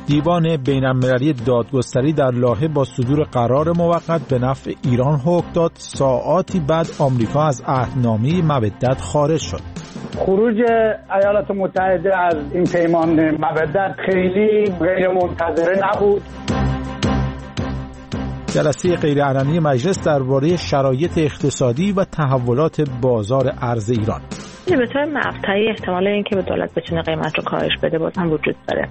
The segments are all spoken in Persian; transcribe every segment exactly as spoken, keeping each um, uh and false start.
دیوان بین‌المللی دادگستری در لاهه با صدور قرار موقت به نفع ایران حکم داد. ساعاتی بعد آمریکا از عهدنامه مودت خارج شد. خروج ایالات متحده از این پیمان مودت خیلی غیر منتظره نبود. جلسه غیرعلنی مجلس درباره شرایط اقتصادی و تحولات بازار ارز ایران. به طور مقطعی احتمال اینکه به دولت بتونه قیمت رو کاهش بده باز هم وجود داره.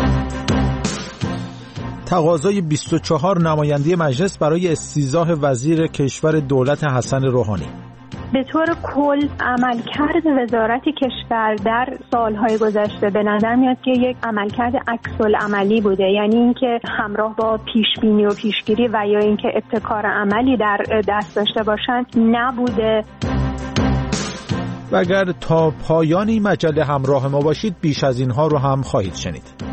تقاضای بیست و چهار نماینده مجلس برای استیضاح وزیر کشور دولت حسن روحانی. به طور کل عملکرد وزارت کشور در سالهای گذشته به نظر میاد که یک عملکرد عکس‌العملی بوده، یعنی اینکه همراه با پیشبینی و پیشگیری و یا اینکه ابتکار عملی در دست داشته باشند نبوده. و اگر تا پایان این مجله همراه ما باشید بیش از اینها رو هم خواهید شنید.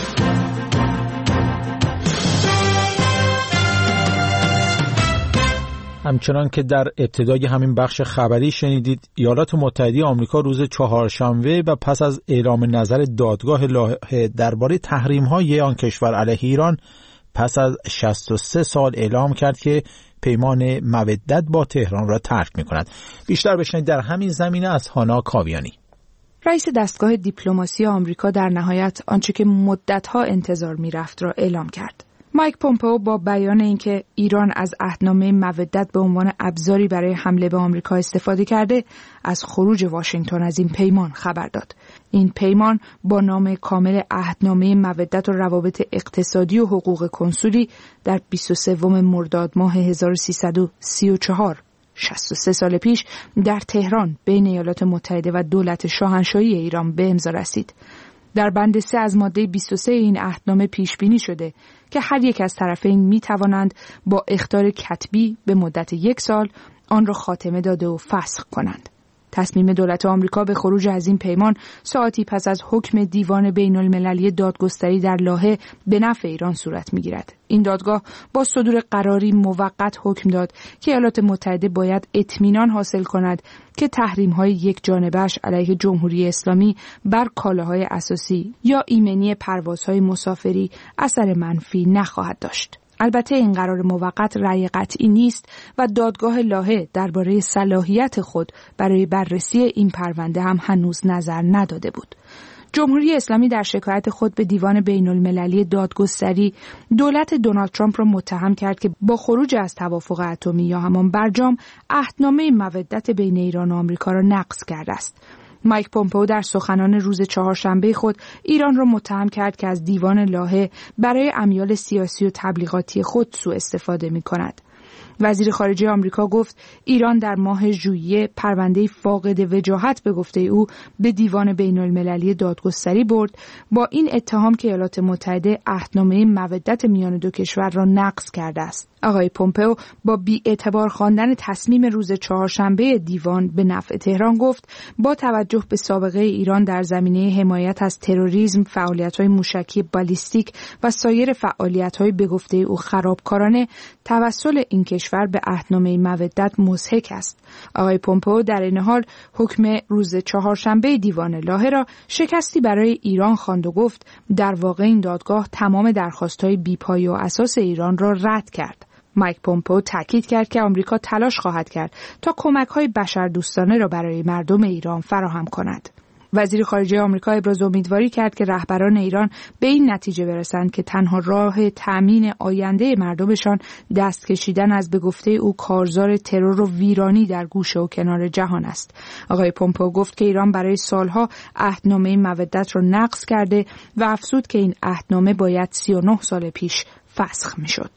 همچنان که در ابتدای همین بخش خبری شنیدید، ایالات متحده آمریکا روز چهارشنبه و پس از اعلام نظر دادگاه لاهه درباره تحریم‌های آن کشور علیه ایران پس از شصت و سه سال اعلام کرد که پیمان مودت با تهران را ترک می‌کند. بیشتر بشنوید در همین زمینه از هانا کاویانی. رئیس دستگاه دیپلماسی آمریکا در نهایت آنچه که مدت‌ها انتظار می‌رفت را اعلام کرد. مایک پومپئو با بیان اینکه ایران از عهدنامه مودت به عنوان ابزاری برای حمله به آمریکا استفاده کرده، از خروج واشنگتن از این پیمان خبر داد. این پیمان با نام کامل عهدنامه مودت و روابط اقتصادی و حقوق کنسولی در بیست و سوم مرداد ماه هزار و سیصد و سی و چهار، شصت و سه سال پیش در تهران بین ایالات متحده و دولت شاهنشاهی ایران به امضا رسید. در بند سه از ماده بیست و سه این عهدنامه پیش بینی شده که هر یک از طرفین می توانند با اخطار کتبی به مدت یک سال آن را خاتمه داده و فسخ کنند. تصمیم دولت آمریکا به خروج از این پیمان ساعتی پس از حکم دیوان بین المللی دادگستری در لاهه به نفع ایران صورت می گیرد. این دادگاه با صدور قراری موقت حکم داد که ایالات متحده باید اطمینان حاصل کند که تحریم‌های یک جانبه‌اش علیه جمهوری اسلامی بر کالاهای اساسی یا ایمنی پروازهای مسافری اثر منفی نخواهد داشت. البته این قرار موقت رأی قطعی نیست و دادگاه لاهه درباره صلاحیت خود برای بررسی این پرونده هم هنوز نظر نداده بود. جمهوری اسلامی در شکایت خود به دیوان بین المللی دادگستری دولت دونالد ترامپ را متهم کرد که با خروج از توافق اتمی یا همان برجام عهدنامه مودت بین ایران و آمریکا را نقض کرده است. مایک پومپئو در سخنان روز چهارشنبه خود ایران را متهم کرد که از دیوان لاهه برای امیال سیاسی و تبلیغاتی خود سوء استفاده می کند. وزیر خارجه آمریکا گفت ایران در ماه ژوئیه پرونده فاقد وجاهت به گفته او به دیوان بین المللی دادگستری برد با این اتهام که ایالات متحده عهدنامه مودت میان دو کشور را نقض کرده است. آقای پومپئو با بی‌اعتبار خواندن تصمیم روز چهارشنبه دیوان به نفع تهران گفت با توجه به سابقه ایران در زمینه حمایت از تروریسم، فعالیت‌های موشکی بالیستیک و سایر فعالیت‌های به گفته او خرابکارانه، توسل این کشور به عهدنامه مودت مضحک است. آقای پومپئو در این حال حکم روز چهارشنبه دیوان لاهه را شکستی برای ایران خواند و گفت در واقع این دادگاه تمام درخواست‌های بی‌پایه و اساس ایران را رد کرد. مایک پومپئو تاکید کرد که آمریکا تلاش خواهد کرد تا کمک‌های بشردوستانه را برای مردم ایران فراهم کند. وزیر خارجه آمریکا ابراز امیدواری کرد که رهبران ایران به این نتیجه برسند که تنها راه تأمین آینده مردمشان دست کشیدن از به گفته او کارزار ترور و ویرانی در گوشه و کنار جهان است. آقای پومپئو گفت که ایران برای سالها عهدنامه مودت را نقض کرده و افزود که این عهدنامه باید سی و نه سال پیش فسخ می‌شد.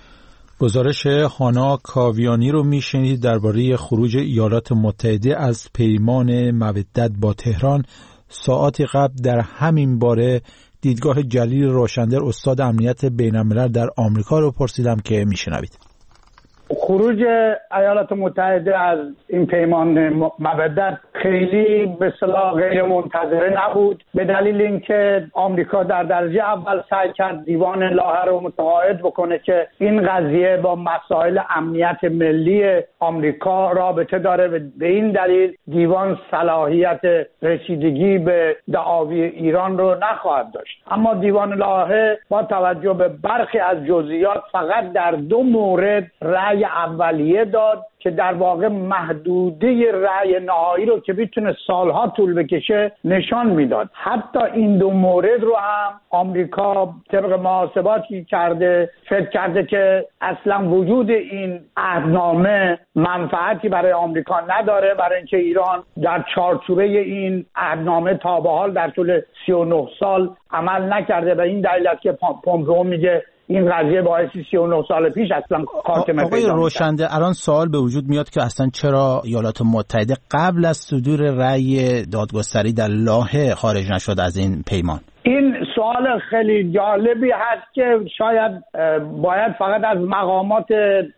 گزارش هانا کاویانی رو میشنید درباره خروج ایالات متحده از پیمان مودت با تهران. ساعاتی قبل در همین باره دیدگاه جلیل روشندر استاد امنیت بین الملل در آمریکا رو پرسیدم که میشنوید. خروج ایالات متحده از این پیمان مودت خیلی به اصطلاح غیر منتظره نبود، به دلیل اینکه آمریکا در درجه اول سعی کرد دیوان لاهه رو متقاعد بکنه که این قضیه با مسائل امنیت ملی آمریکا رابطه داره و به این دلیل دیوان صلاحیت رسیدگی به دعاوی ایران رو نخواهد داشت. اما دیوان لاهه با توجه به برخی از جزئیات فقط در دو مورد رأی اولیه داد که در واقع محدوده رأی نهایی رو که میتونه سالها طول بکشه نشان میداد. حتی این دو مورد رو هم آمریکا طبق محاسباتی کرده فکر کرده که اصلا وجود این عهدنامه منفعتی برای آمریکا نداره، برای اینکه ایران در چارچوبه این عهدنامه تا به حال در طول سی و نه سال عمل نکرده و این دلیل است که پومپئو میگه این قضیه باعثی سی و نه سال پیش اصلا خاتمه پیدا آقای روشنده، الان سوال به وجود میاد که اصلا چرا ایالات متحده قبل از صدور رأی دادگستری در لاهه خارج نشد از این پیمان؟ این سوال خیلی جالبی هست که شاید باید فقط از مقامات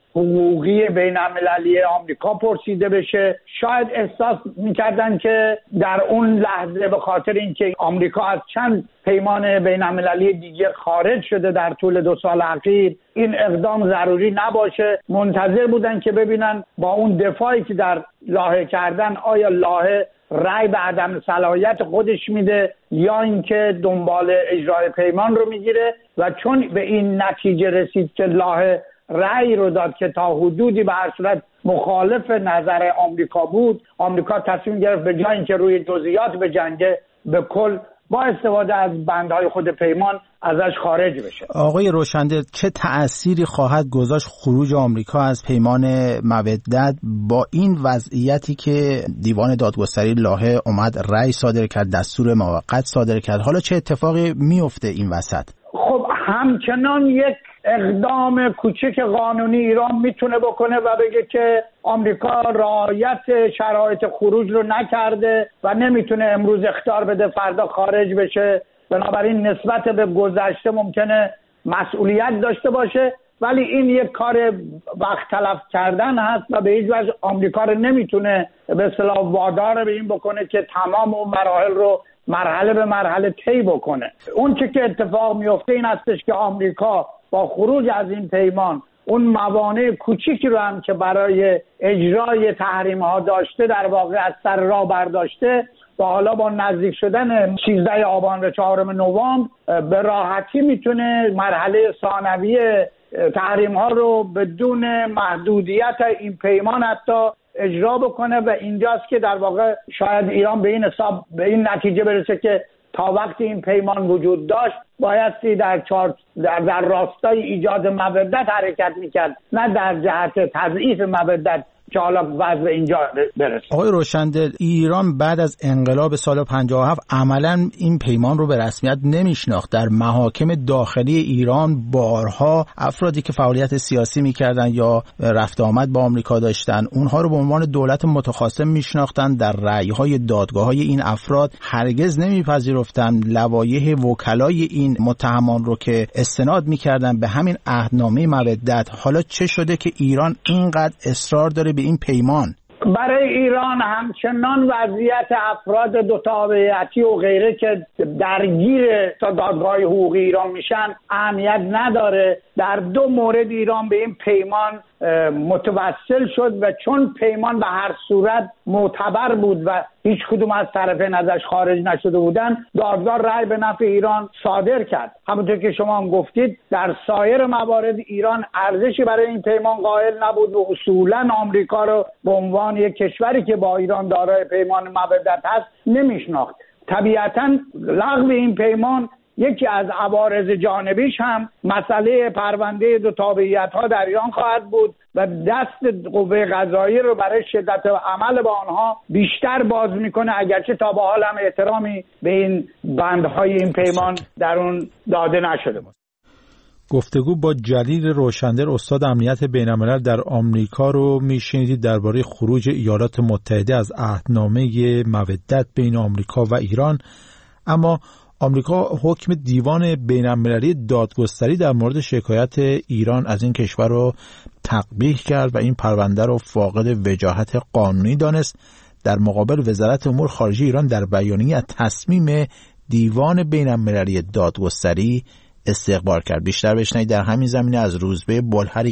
حقوقی بین المللی آمریکا پرسیده بشه. شاید احساس میکردن که در اون لحظه به خاطر اینکه آمریکا از چند پیمان بین المللی دیگه خارج شده در طول دو سال اخیر این اقدام ضروری نباشه، منتظر بودن که ببینن با اون دفاعی که در لاهه کردن آیا لاهه رأی به عدم صلاحیت خودش میده یا اینکه دنبال اجرای پیمان رو میگیره. و چون به این نتیجه رسید که لاهه رأی رو داد که تا حدودی به هر صورت مخالف نظر آمریکا بود، آمریکا تصمیم گرفت به جای اینکه روی جزئیات بجنگه به کل با استفاده از بندهای خود پیمان ازش خارج بشه. آقای روشنده، چه تأثیری خواهد گذاشت خروج آمریکا از پیمان مودت با این وضعیتی که دیوان دادگستری لاهه اومد رأی صادر کرد، دستور موقت صادر کرد؟ حالا چه اتفاقی میفته این وسط؟ خب همچنان یک اقدام کوچک قانونی ایران میتونه بکنه و بگه که آمریکا رعایت شرایط خروج رو نکرده و نمیتونه امروز اخطار بده فردا خارج بشه، بنابراین نسبت به گذشته ممکنه مسئولیت داشته باشه، ولی این یک کار وقت تلف کردن هست و به هیچ وجه آمریکا رو نمیتونه به اصطلاح وادار به این بکنه که تمام اون مراحل رو مرحله به مرحله طی بکنه. اون چه که اتفاق میفته این هستش که آمریکا با خروج از این پیمان اون موانع کوچیکی رو هم که برای اجرای تحریم ها داشته در واقع از سر راه برداشته و حالا با نزدیک شدن سیزده آبان و چهارم نوامبر به راحتی میتونه مرحله ثانویه تحریم ها رو بدون محدودیت این پیمان حتی اجرا بکنه و اینجاست که در واقع شاید ایران به این حساب به این نتیجه برسه که تا وقتی این پیمان وجود داشت بایستی در چارت در, در راستای ایجاد مودت حرکت میکرد، نه در جهت تضعیف مودت که حالا وضع اینجا برسه. آقای روشنده، ایران بعد از انقلاب سال پنجاه و هفت عملاً این پیمان رو به رسمیت نمیشناخت. در محاکم داخلی ایران بارها افرادی که فعالیت سیاسی میکردن یا رفت آمد با آمریکا داشتن اونها رو به عنوان دولت متخاصم میشناختن. در رأی‌های دادگاه‌های این افراد هرگز نمیپذیرفتن لوایح وکلای این متهمان رو که استناد میکردن به همین عهدنامه مودت. حالا چه شده که ایران اینقدر اصرار داره به این پیمان؟ برای ایران همچنان وضعیت افراد دو تابعیتی و غیره که درگیر تا دادگاه حقوقی ایران میشن اهمیت نداره. در دو مورد ایران به این پیمان متوسل شد و چون پیمان به هر صورت معتبر بود و هیچ کدوم از طرفین ازش خارج نشده بودن، دادگاه رأی به نفع ایران صادر کرد. همونطور که شما هم گفتید در سایر موارد ایران ارزشی برای این پیمان قائل نبود و اصولا آمریکا رو به عنوان یک کشوری که با ایران دارای پیمان مودت هست نمیشناخت. طبیعتاً لغو این پیمان یکی از عوارض جانبیش هم مسئله پرونده دو تابعیت ها در ایران خواهد بود و دست قوه قضاییه رو برای شدت عمل با آنها بیشتر باز میکنه، اگرچه تا به حال هم احترامی به این بندهای این پیمان در اون داده نشده بود. گفتگو با جلیل روشنده، استاد امنیت بین الملل در آمریکا رو میشنیدید درباره خروج ایالات متحده از عهدنامه مودت بین آمریکا و ایران. اما آمریکا حکم دیوان بین‌المللی دادگستری در مورد شکایت ایران از این کشور رو تقبیح کرد و این پرونده رو فاقد وجاهت قانونی دانست. در مقابل وزارت امور خارجه ایران در بیانیه از تصمیم دیوان بین‌المللی دادگستری استقبال کرد. بیشتر بشنوید در همین زمینه از روزبه بلهری.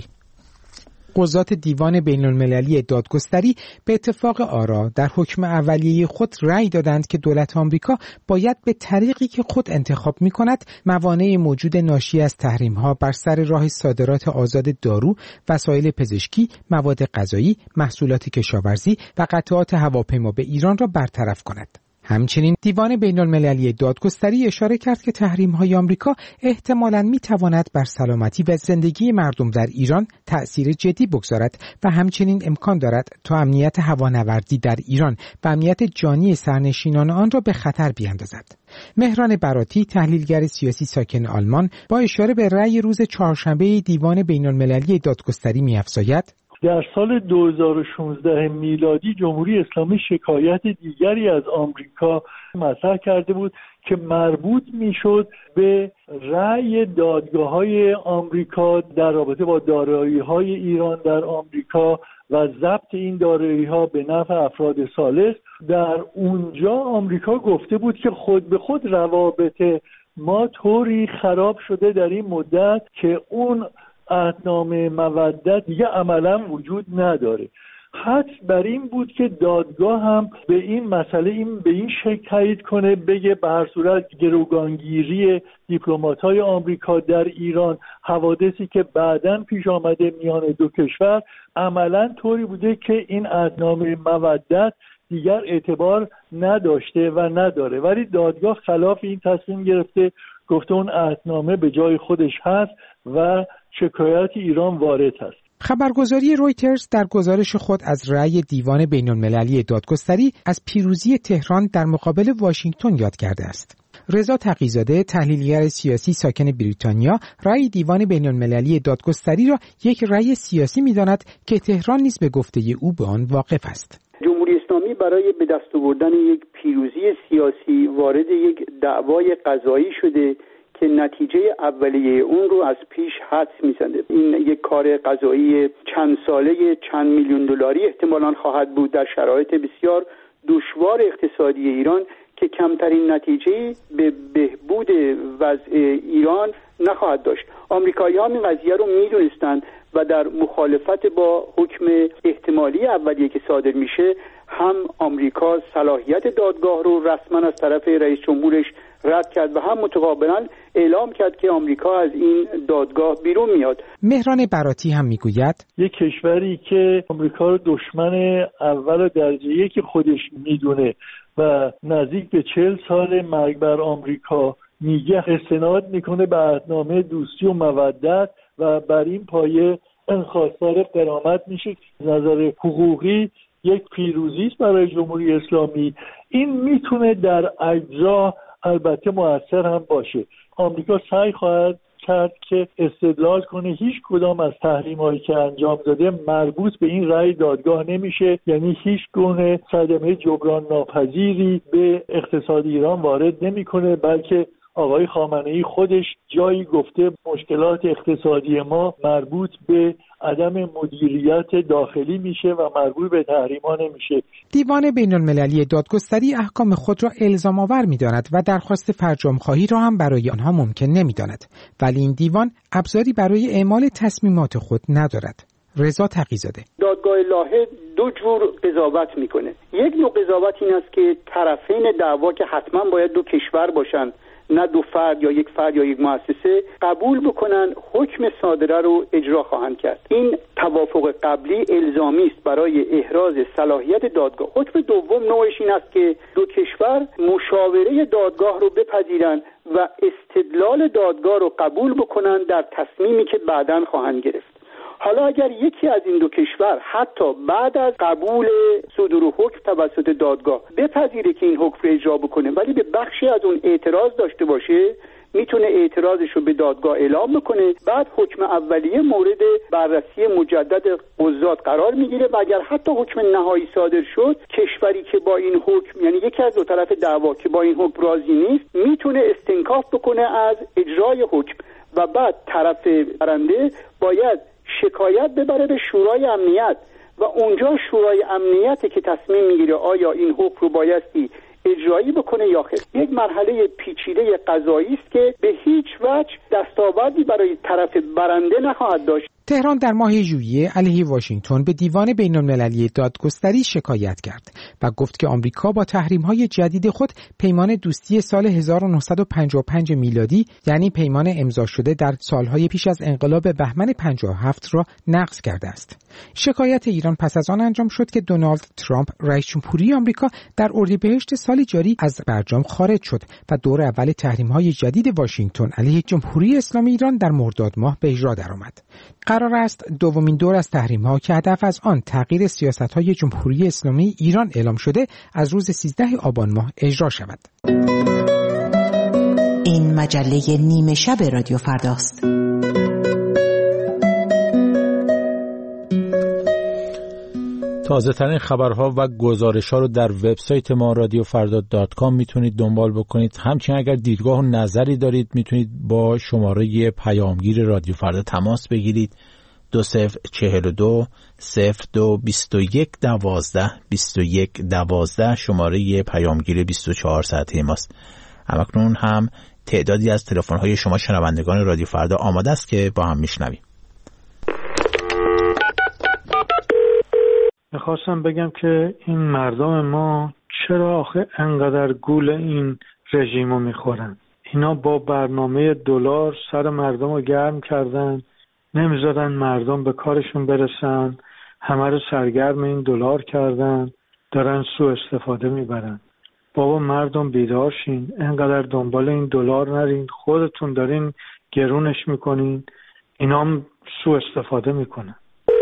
قضات دیوان بین‌المللی دادگستری به اتفاق آرا در حکم اولیه خود رأی دادند که دولت آمریکا باید به طریقی که خود انتخاب می‌کند موانع موجود ناشی از تحریم‌ها بر سر راه صادرات آزاد دارو، وسایل پزشکی، مواد غذایی، محصولات کشاورزی و قطعات هواپیما به ایران را برطرف کند. همچنین دیوان بین‌المللی دادگستری اشاره کرد که تحریم‌های آمریکا احتمالاً می‌تواند بر سلامتی و زندگی مردم در ایران تأثیر جدی بگذارد و همچنین امکان دارد تا امنیت هوانوردی در ایران و امنیت جانی سرنشینان آن را به خطر بیاندازد. مهران براتی، تحلیلگر سیاسی ساکن آلمان، با اشاره به رأی روز چهارشنبه دیوان بین‌المللی دادگستری می‌افزاید: در سال دو هزار و شانزده میلادی جمهوری اسلامی شکایت دیگری از آمریکا مطرح کرده بود که مربوط میشد به رأی دادگاه‌های آمریکا در رابطه با دارایی‌های ایران در آمریکا و ضبط این دارایی‌ها به نفع افراد ثالث. در اونجا آمریکا گفته بود که خود به خود روابط ما طوری خراب شده در این مدت که اون عهدنامه مودت دیگه عملا وجود نداره. حدس بر این بود که دادگاه هم به این مسئله این به این شکل تایید کنه، بگه به هر صورت گروگانگیری دیپلمات‌های آمریکا در ایران، حوادثی که بعداً پیش آمده میان دو کشور، عملا طوری بوده که این عهدنامه مودت دیگر اعتبار نداشته و نداره. ولی دادگاه خلاف این تصمیم گرفته، گفته اون عهدنامه به جای خودش هست و شکایت ایران وارد است. خبرگزاری رویترز در گزارش خود از رأی دیوان بین‌المللی دادگستری از پیروزی تهران در مقابل واشنگتن یاد کرده است. رضا تقی‌زاده، تحلیلگر سیاسی ساکن بریتانیا، رأی دیوان بین‌المللی دادگستری را یک رأی سیاسی می‌داند که تهران نیز به گفته او به آن واقف است. جمهوری اسلامی برای به دست آوردن یک پیروزی سیاسی وارد یک دعوای قضایی شده که نتیجه اولیه اون رو از پیش حدس می‌زنه. این یک کار قضایی چند ساله چند میلیون دلاری احتمالاً خواهد بود در شرایط بسیار دشوار اقتصادی ایران که کمترین نتیجه به بهبود وضع ایران نخواهد داشت. آمریکایی‌ها این قضیه رو می‌دونستند و در مخالفت با حکم احتمالی اولیه که صادر میشه هم آمریکا صلاحیت دادگاه رو رسما از طرف رئیس جمهورش رد کرد و هم متقابلا اعلام کرد که آمریکا از این دادگاه بیرون میاد. مهران براتی هم میگوید یک کشوری که آمریکا رو دشمن اول درجه یک خودش میدونه و نزدیک به چهل سال مرگ بر آمریکا میگه، استناد میکنه به عهدنامه دوستی و مودت و بر این پایه خواستار غرامت میشه. نظر حقوقی یک پیروزی است برای جمهوری اسلامی. این میتونه در اجزا البته مؤثر هم باشه. آمریکا سعی خواهد کرد که استدلال کنه هیچ کدام از تحریم‌هایی که انجام داده مربوط به این رأی دادگاه نمیشه، یعنی هیچ گونه صدمه جبران ناپذیری به اقتصاد ایران وارد نمیکنه، بلکه آقای خامنه‌ای خودش جایی گفته مشکلات اقتصادی ما مربوط به عدم مدیریت داخلی میشه و مربوط به تحریم‌ها نمیشه. دیوان بین‌المللی دادگستری احکام خود را الزام آور می‌داند و درخواست فرجام‌خواهی را هم برای آنها ممکن نمی‌داند، ولی این دیوان ابزاری برای اعمال تصمیمات خود ندارد. رضا تقی‌زاده: دادگاه لاهه دو جور قضاوت میکنه. یک نوع قضاوت این است که طرفین دعوا که حتما باید دو کشور باشند، نه دو فرد یا یک فرد یا یک مؤسسه، قبول بکنن حکم صادره رو اجرا خواهند کرد. این توافق قبلی الزامی است برای احراز صلاحیت دادگاه. حکم دوم نوعش این است که دو کشور مشاوره دادگاه رو بپذیرن و استدلال دادگاه رو قبول بکنن در تصمیمی که بعداً خواهند گرفت. حالا اگر یکی از این دو کشور حتی بعد از قبول صدور حکم توسط دادگاه بپذیره که این حکم رو اجرا بکنه ولی به بخشی از اون اعتراض داشته باشه، میتونه اعتراضش رو به دادگاه اعلام بکنه، بعد حکم اولیه مورد بررسی مجدد قضات قرار میگیره و اگر حتی حکم نهایی صادر شد، کشوری که با این حکم، یعنی یکی از دو طرف دعوا که با این حکم راضی نیست، میتونه استنکاف بکنه از اجرای حکم و بعد طرف برنده باید شکایت ببره به شورای امنیت و اونجا شورای امنیتی که تصمیم میگیره آیا این حکم رو بایستی اجرایی بکنه یا خیر. یک مرحله پیچیده قضایی است که به هیچ وجه دستاوردی برای طرف برنده نخواهد داشت. تهران در ماه ژوئیه علیه واشنگتن به دیوان بین‌المللی دادگستری شکایت کرد و گفت که آمریکا با تحریم‌های جدید خود پیمان دوستی سال هزار و نهصد و پنجاه و پنج میلادی، یعنی پیمان امضا شده در سالهای پیش از انقلاب بهمن پنجاه و هفت را نقض کرده است. شکایت ایران پس از آن انجام شد که دونالد ترامپ رئیس جمهوری آمریکا در اردیبهشت سال جاری از برجام خارج شد و دور اول تحریم‌های جدید واشنگتن علیه جمهوری اسلامی ایران در مرداد ماه به اجرا درآمد. قرار است دومین دور از تحریم‌ها که هدف از آن تغییر سیاست‌های جمهوری اسلامی ایران اعلام شده از روز سیزدهم آبان ماه اجرا شود. این مجله نیمه شب رادیو فرداست. تازه ترین خبرها و گزارش‌ها رو در وبسایت ما رادیو فردا دات کام میتونید دنبال بکنید. همچنین اگر دیدگاه و نظری دارید میتونید با شماره پیامگیر رادیو فردا تماس بگیرید. دو صفر چهل و دو صفر دو بیست و یک دوازده بیست و یک دوازده شماره پیامگیر بیست و چهار ساعته ماست. همکنون هم تعدادی از تلفن‌های شما شنوندگان رادیو فردا آماده است که با هم میشنویم. میخواستم بگم که این مردم ما چرا آخه انقدر گول این رژیم رو میخورن؟ اینا با برنامه دلار سر مردم رو گرم کردن، نمیذارن مردم به کارشون برسن، همه رو سرگرم این دلار کردن، دارن سوء استفاده میبرن. بابا مردم بیدار شین، انقدر دنبال این دلار نرین، خودتون دارین گرونش میکنین، اینا هم سوء استفاده میکنن.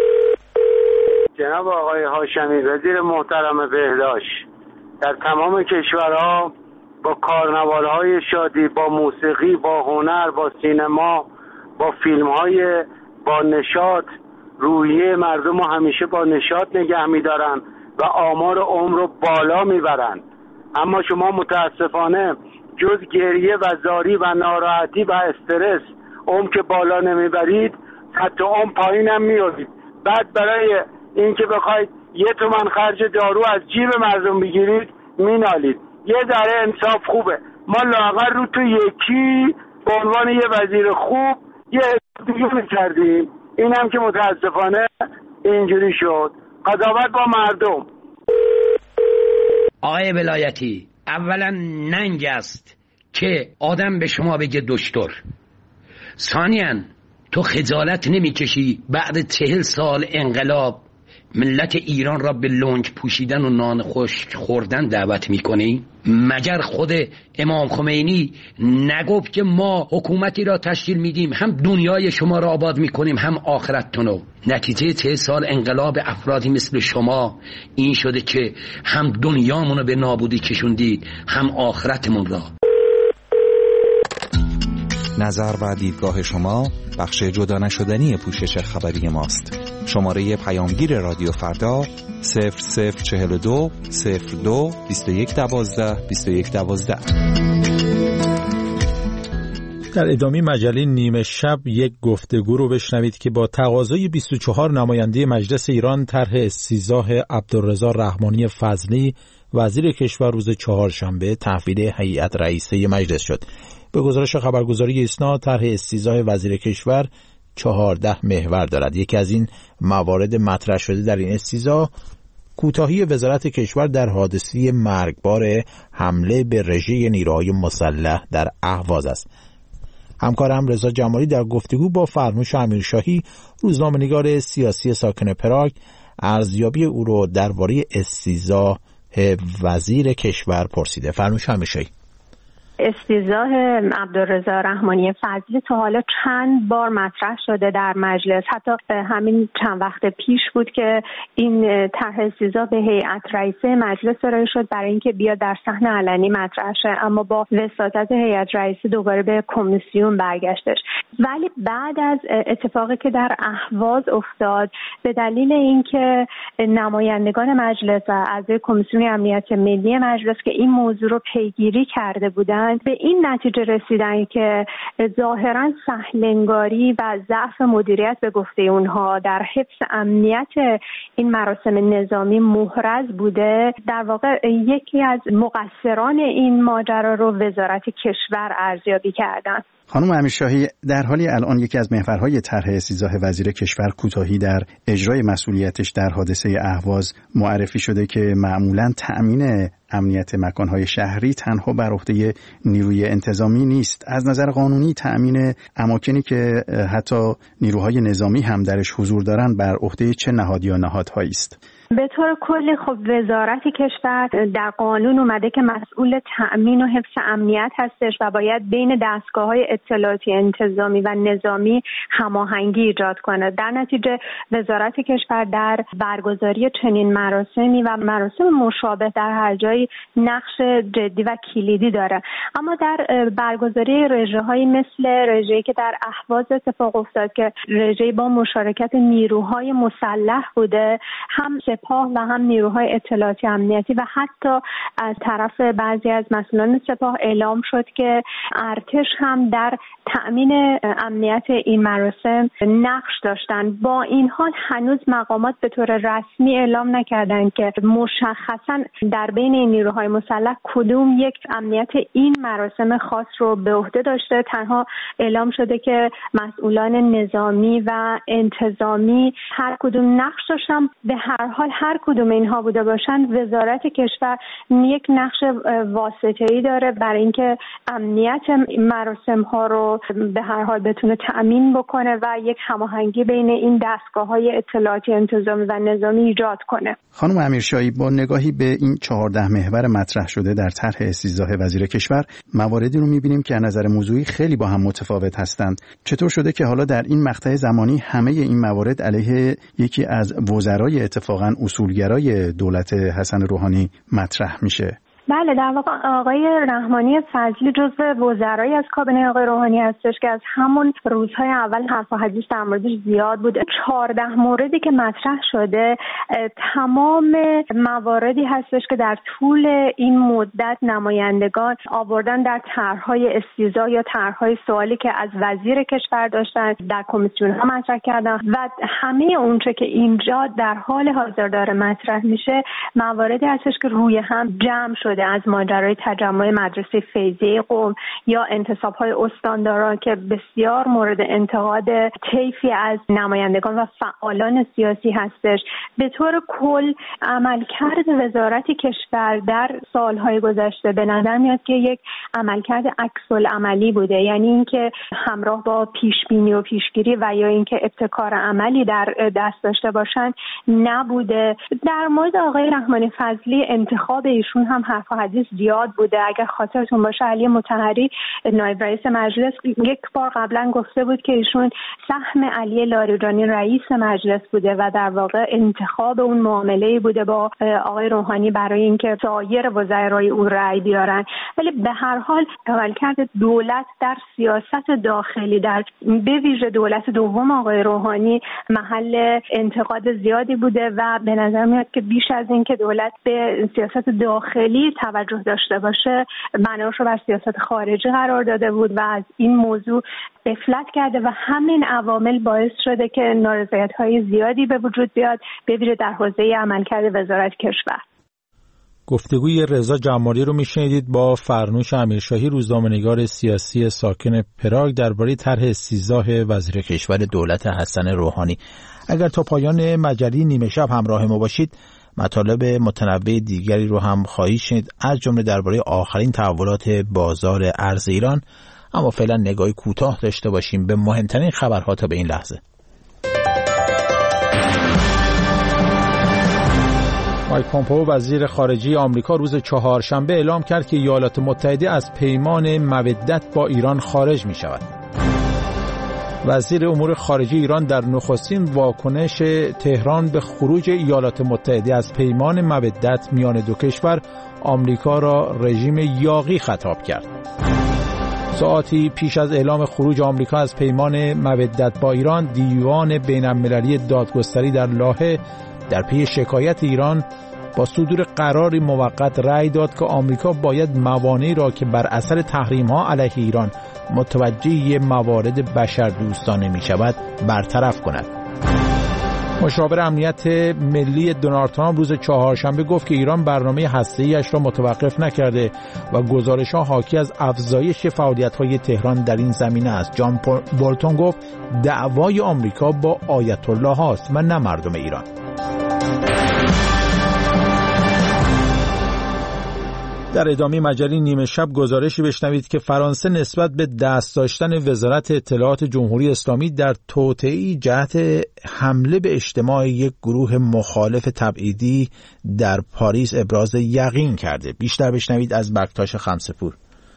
جناب آقای هاشمی وزیر محترم بهداشت، در تمام کشورها با کارنوال‌های شادی، با موسیقی، با هنر، با سینما، با فیلم‌های با نشاط روحیه مردم رو همیشه با نشاط نگه می‌دارن و آمار عمر رو بالا میبرن. اما شما متاسفانه جز گریه و زاری و ناراحتی و استرس عمر که بالا نمیبرید، حتی عمر پایین هم میارید. بعد برای این که بخواید یه تومن خرج دارو از جیب مردم بگیرید مینالید. یه ذره انصاف خوبه. ما لااقل رو تو یکی به عنوان یه وزیر خوب یه دیگه میکردیم، این هم که متاسفانه اینجوری شد. قضاوت با مردم. آقای ولایتی، اولا ننگ است که آدم به شما بگه دکتر. ثانیاً تو خجالت نمیکشی بعد چهل سال انقلاب ملت ایران را به لنگ پوشیدن و نان خشک خوردن دعوت میکنی؟ مگر خود امام خمینی نگفت که ما حکومتی را تشکیل میدیم هم دنیای شما را آباد میکنیم هم آخرتتونو؟ نتیجه چه سال انقلاب افرادی مثل شما این شده که هم دنیامونو به نابودی کشوندید هم آخرتمون را. نظر و دیدگاه شما بخش جدا نشدنی پوشش خبری ماست. شماره پیامگیر رادیو فردا صفر صفر چهل و دو صفر دو بیست و یک دوازده بیست و یک دوازده. در ادامه مجله نیمه شب یک گفتگو رو بشنوید که با تقاضای بیست و چهار نماینده مجلس ایران طرح استیضاح عبدالرضا رحمانی فضلی وزیر کشور روز چهارشنبه تحویل هیئت رئیسه مجلس شد. به گزارش خبرگزاری اسنا طرح استیضاح وزیر کشور چهارده محور دارد. یکی از این موارد مطرح شده در این استیضاح کوتاهی وزارت کشور در حادثه مرگبار حمله به رژه نیروهای مسلح در اهواز است. همکارم رضا جمالی در گفتگو با فرنوش امیرشاهی روزنامه‌نگار سیاسی ساکن پراگ ارزیابی او را درباره استیضاح وزیر کشور پرسیده. فرنوش امیرشاهی: استیضاح عبدالرضا رحمانی فضلی تا حالا چند بار مطرح شده در مجلس. حتی همین چند وقت پیش بود که این طرح استیضاح به هیئت رئیسه مجلس ارائه شد برای اینکه بیاد در صحن علنی مطرح شه، اما با وساطت هیئت رئیسه دوباره به کمیسیون برگشتش. ولی بعد از اتفاقی که در اهواز افتاد، به دلیل اینکه نمایندگان مجلس و اعضای کمیسیون امنیت ملی مجلس که این موضوع رو پیگیری کرده بودند، به این نتیجه رسیدن که ظاهراً سهل‌انگاری و ضعف مدیریت به گفته اونها در حفظ امنیت این مراسم نظامی محرز بوده. در واقع یکی از مقصران این ماجرا رو وزارت کشور ارزیابی کردن. خانم امیرشاهی، در حالی الان یکی از محورهای طرح استیضاح وزیر کشور کوتاهی در اجرای مسئولیتش در حادثه اهواز معرفی شده که معمولاً تأمین امنیت مکانهای شهری تنها بر عهده نیروی انتظامی نیست. از نظر قانونی تأمین اماکنی که حتی نیروهای نظامی هم درش حضور دارن بر عهده چه نهاد یا نهادهایی است؟ به طور کلی خب وزارت کشور در قانون اومده که مسئول تأمین و حفظ امنیت هستش و باید بین دستگاه‌های اطلاعاتی انتظامی و نظامی هماهنگی ایجاد کنه. در نتیجه وزارت کشور در برگزاری چنین مراسمی و مراسم مشابه در هر جایی نقش جدی و کلیدی داره. اما در برگزاری رژه‌هایی مثل رژه‌ای که در اهواز اتفاق افتاد که رژه‌ای با مشارکت نیروهای مسلح بوده، هم سپاه و هم نیروهای اطلاعاتی امنیتی و حتی از طرف بعضی از مسئولان سپاه اعلام شد که ارتش هم در تأمین امنیت این مراسم نقش داشتن. با این حال هنوز مقامات به طور رسمی اعلام نکردند که مشخصا در بین این نیروهای مسلح کدوم یک امنیت این مراسم خاص رو به عهده داشته. تنها اعلام شده که مسئولان نظامی و انتظامی هر کدوم نقش داشتن. به هر حال هر کدوم اینها بوده باشن، وزارت کشور یک نقش واسطه‌ای داره برای اینکه امنیت مراسم ها رو به هر حال بتونه تأمین بکنه و یک هماهنگی بین این دستگاه‌های اطلاعاتی انتظامی و نظامی ایجاد کنه. خانم امیرشاهی، با نگاهی به این چهارده محور مطرح شده در طرح استیضاح وزیر کشور، مواردی رو می‌بینیم که از نظر موضوعی خیلی با هم متفاوت هستند. چطور شده که حالا در این مقطع زمانی همه این موارد علیه یکی از وزرای اتفاقاً اصولگرای دولت حسن روحانی مطرح میشه؟ بله، در واقع آقای رحمانی فضلی جزو وزرای از کابینه آقای روحانی هستش که از همون روزهای اول حرف و حدیث در موردش زیاد بود. چهارده موردی که مطرح شده تمام مواردی هستش که در طول این مدت نمایندگان آوردن در طرحهای استیضاح یا طرحهای سوالی که از وزیر کشور داشتن در کمیسیون ها مطرح کردن و همه اونچه که اینجا در حال حاضر داره مطرح میشه مواردی هستش که روی هم جمع شده، از ماجرای تجمع مدرسه فیضیه قم یا انتصاب‌های استانداران که بسیار مورد انتقاد طیفی از نمایندگان و فعالان سیاسی هستش. به طور کل عملکرد وزارت کشور در سالهای گذشته به نظر میاد که یک عملکرد عکس‌العملی بوده، یعنی اینکه همراه با پیشبینی و پیشگیری و یا اینکه ابتکار عملی در دست داشته باشن نبوده. در مورد آقای رحمانی فضلی انتخاب ایشون هم حرف و حدیث زیاد بوده. اگر خاطرتون باشه علی مطهری نایب رئیس مجلس یک بار قبلا گفته بود که ایشون سهم علی لاریجانی رئیس مجلس بوده و در واقع انتخاب اون معامله‌ای بوده با آقای روحانی برای اینکه سایر وزرای او رأی بیارن. ولی به هر حال عملکرد دولت در سیاست داخلی در به ویژه دولت دوم آقای روحانی محل انتقاد زیادی بوده و به نظر میاد که بیش از این که دولت به سیاست داخلی توجه داشته باشه بناش رو بر سیاست خارجی قرار داده بود و از این موضوع غفلت کرده و همین عوامل باعث شده که نارضایت‌های زیادی به وجود بیاد، به ویژه در حوزه عملکرد وزارت کشور. گفتگوی رضا جمالی رو میشنیدید با فرنوش امیرشاهی، روزنامه‌نگار سیاسی ساکن پراگ، درباره طرح استیضاح وزیر کشور دولت حسن روحانی. اگر تا پایان مجله نیمه شب همراه ما باشید، مطالب متنوع دیگری رو هم خواهید شنید، از جمله درباره آخرین تحولات بازار ارز ایران. اما فعلا نگاهی کوتاه داشته باشیم به مهمترین خبرها تا به این لحظه. مایک پومپئو وزیر خارجه آمریکا روز چهارشنبه اعلام کرد که ایالات متحده از پیمان مودت با ایران خارج می شود. وزیر امور خارجه ایران در نخستین واکنش تهران به خروج ایالات متحده از پیمان مودت میان دو کشور، آمریکا را رژیم یاغی خطاب کرد. ساعتی پیش از اعلام خروج آمریکا از پیمان مودت با ایران، دیوان بین‌المللی دادگستری در لاهه در پی شکایت ایران با صدور قراری موقت رأی داد که آمریکا باید موانعی را که بر اثر تحریم‌ها علیه ایران متوجه موارد بشردوستانه می‌شود برطرف کند. مشاور امنیت ملی دونالد ترامپ روز چهارشنبه گفت که ایران برنامه هسته‌ای‌اش را متوقف نکرده و گزارش‌ها حاکی از افزایش فعالیت‌های تهران در این زمینه است. جان بولتون گفت دعوای آمریکا با آیت الله هاست و نه مردم ایران. در ادامه مجله نیمه شب گزارشی بشنوید که فرانسه نسبت به دست داشتن وزارت اطلاعات جمهوری اسلامی در توطئه‌ای جهت حمله به اجتماع یک گروه مخالف تبعیدی در پاریس ابراز یقین کرده. بیشتر بشنوید از بکتاش خمسه‌پور.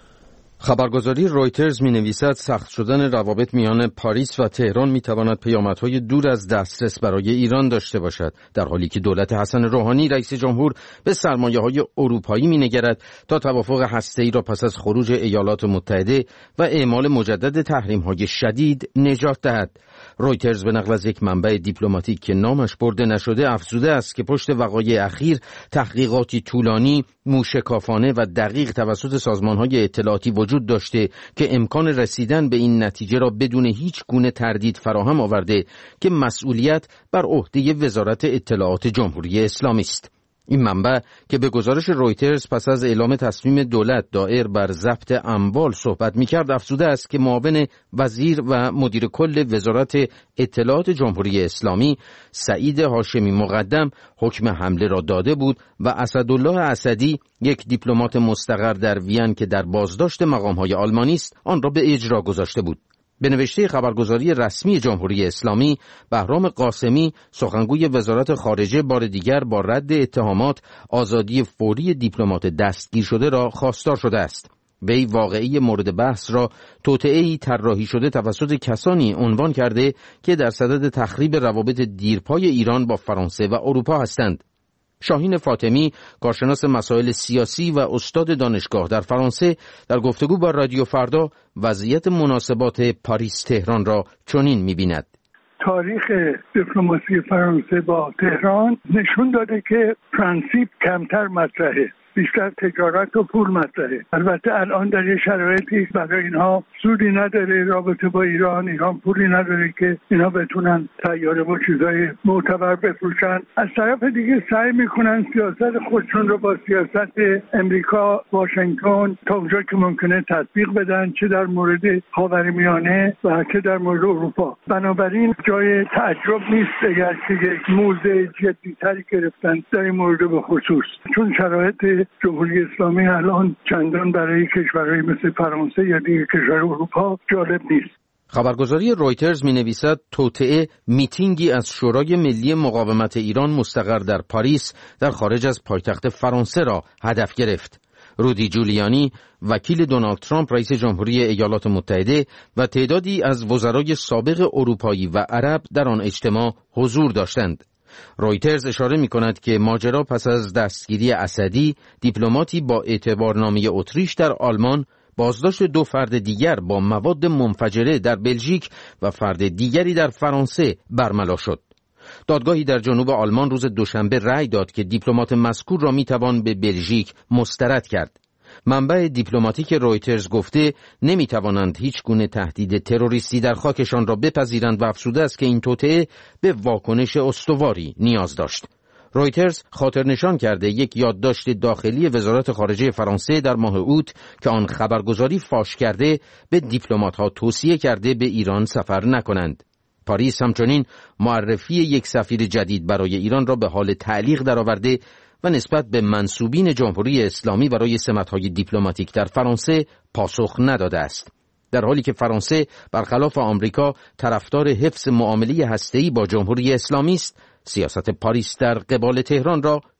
خبرگزاری رویترز می نویسد سخت شدن روابط میان پاریس و تهران می تواند پیامدهای دور از دسترس برای ایران داشته باشد، در حالی که دولت حسن روحانی رئیس جمهور به سرمایه‌های اروپایی می نگرد تا توافق هسته‌ای را پس از خروج ایالات متحده و اعمال مجدد تحریم‌های شدید نجات دهد. رویترز به نقل از یک منبع دیپلماتیک که نامش برده نشده افزوده است که پشت وقایع اخیر تحقیقاتی طولانی، موشکافانه و دقیق توسط سازمان‌های اطلاعاتی وجود داشته که امکان رسیدن به این نتیجه را بدون هیچ گونه تردید فراهم آورده که مسئولیت بر عهده وزارت اطلاعات جمهوری اسلامی است. این منبع که به گزارش رویترز پس از اعلام تصمیم دولت دایر بر ضبط اموال صحبت می‌کرد افزوده است که معاون وزیر و مدیر کل وزارت اطلاعات جمهوری اسلامی سعید هاشمی مقدم حکم حمله را داده بود و اسدالله اسدی یک دیپلمات مستقر در وین که در بازداشت مقام‌های آلمانی است آن را به اجرا گذاشته بود. به نوشته خبرگزاری رسمی جمهوری اسلامی، بهرام قاسمی سخنگوی وزارت خارجه بار دیگر با رد اتهامات آزادی فوری دیپلمات دستگیر شده را خواستار شده است. وی واقعی مورد بحث را توطئه‌ای طراحی شده توسط کسانی عنوان کرده که در صدد تخریب روابط دیرپای ایران با فرانسه و اروپا هستند. شاهین فاطمی، کارشناس مسائل سیاسی و استاد دانشگاه در فرانسه، در گفتگو با رادیو فردا وضعیت مناسبات پاریس تهران را چنین می‌بیند. تاریخ دیپلماسی فرانسه با تهران نشون داده که پرنسیپ کمتر مطرحه، بیشتر تجارت و پول مطرحه. البته الان در یه شرایطی برای اینها سودی نداره رابطه با ایران، ایران پولی نداره که اینا بتونن طیاره و چیزای معتبر بفروشن. از طرف دیگه سعی میکنن سیاست خودشون رو با سیاست امریکا، واشنگتن تا اونجا که ممکنه تطبیق بدن، چه در مورد خاورمیانه و چه در مورد اروپا. بنابراین جای تعجب نیست اگر که یک موضع جدی‌تری گرفتن در این مورد به خصوص، چون شرایط جمهوری اسلامی الان چندان برای کشورهای مثل فرانسه یا دیگر کشور اروپا جالب نیست. خبرگزاری رویترز می نویسد توطئه میتینگی از شورای ملی مقاومت ایران مستقر در پاریس در خارج از پایتخت فرانسه را هدف گرفت. رودی جولیانی، وکیل دونالد ترامپ رئیس جمهوری ایالات متحده و تعدادی از وزرای سابق اروپایی و عرب در آن اجتماع حضور داشتند. رویترز اشاره می کند که ماجرا پس از دستگیری اسدی، دیپلماتی با اعتبارنامه اتریش در آلمان، بازداشت دو فرد دیگر با مواد منفجره در بلژیک و فرد دیگری در فرانسه برملا شد. دادگاهی در جنوب آلمان روز دوشنبه رأی داد که دیپلمات مذکور را می توان به بلژیک مسترد کرد. منبع دیپلماتیک رویترز گفته نمی توانند هیچ گونه تهدید تروریستی در خاکشان را بپذیرند و افزوده است که این توطئه به واکنش استواری نیاز داشت. رویترز خاطر نشان کرده یک یادداشت داخلی وزارت خارجه فرانسه در ماه اوت که آن خبرگزاری فاش کرده به دیپلمات‌ها توصیه کرده به ایران سفر نکنند. پاریس همچنین معرفی یک سفیر جدید برای ایران را به حال تعلیق درآورده و نسبت به منسوبین جمهوری اسلامی برای سمت‌های دیپلماتیک در فرانسه پاسخ نداده است. در حالی که فرانسه برخلاف آمریکا طرفدار حفظ معامله هسته‌ای با جمهوری اسلامی است، سیاست پاریس در قبال تهران را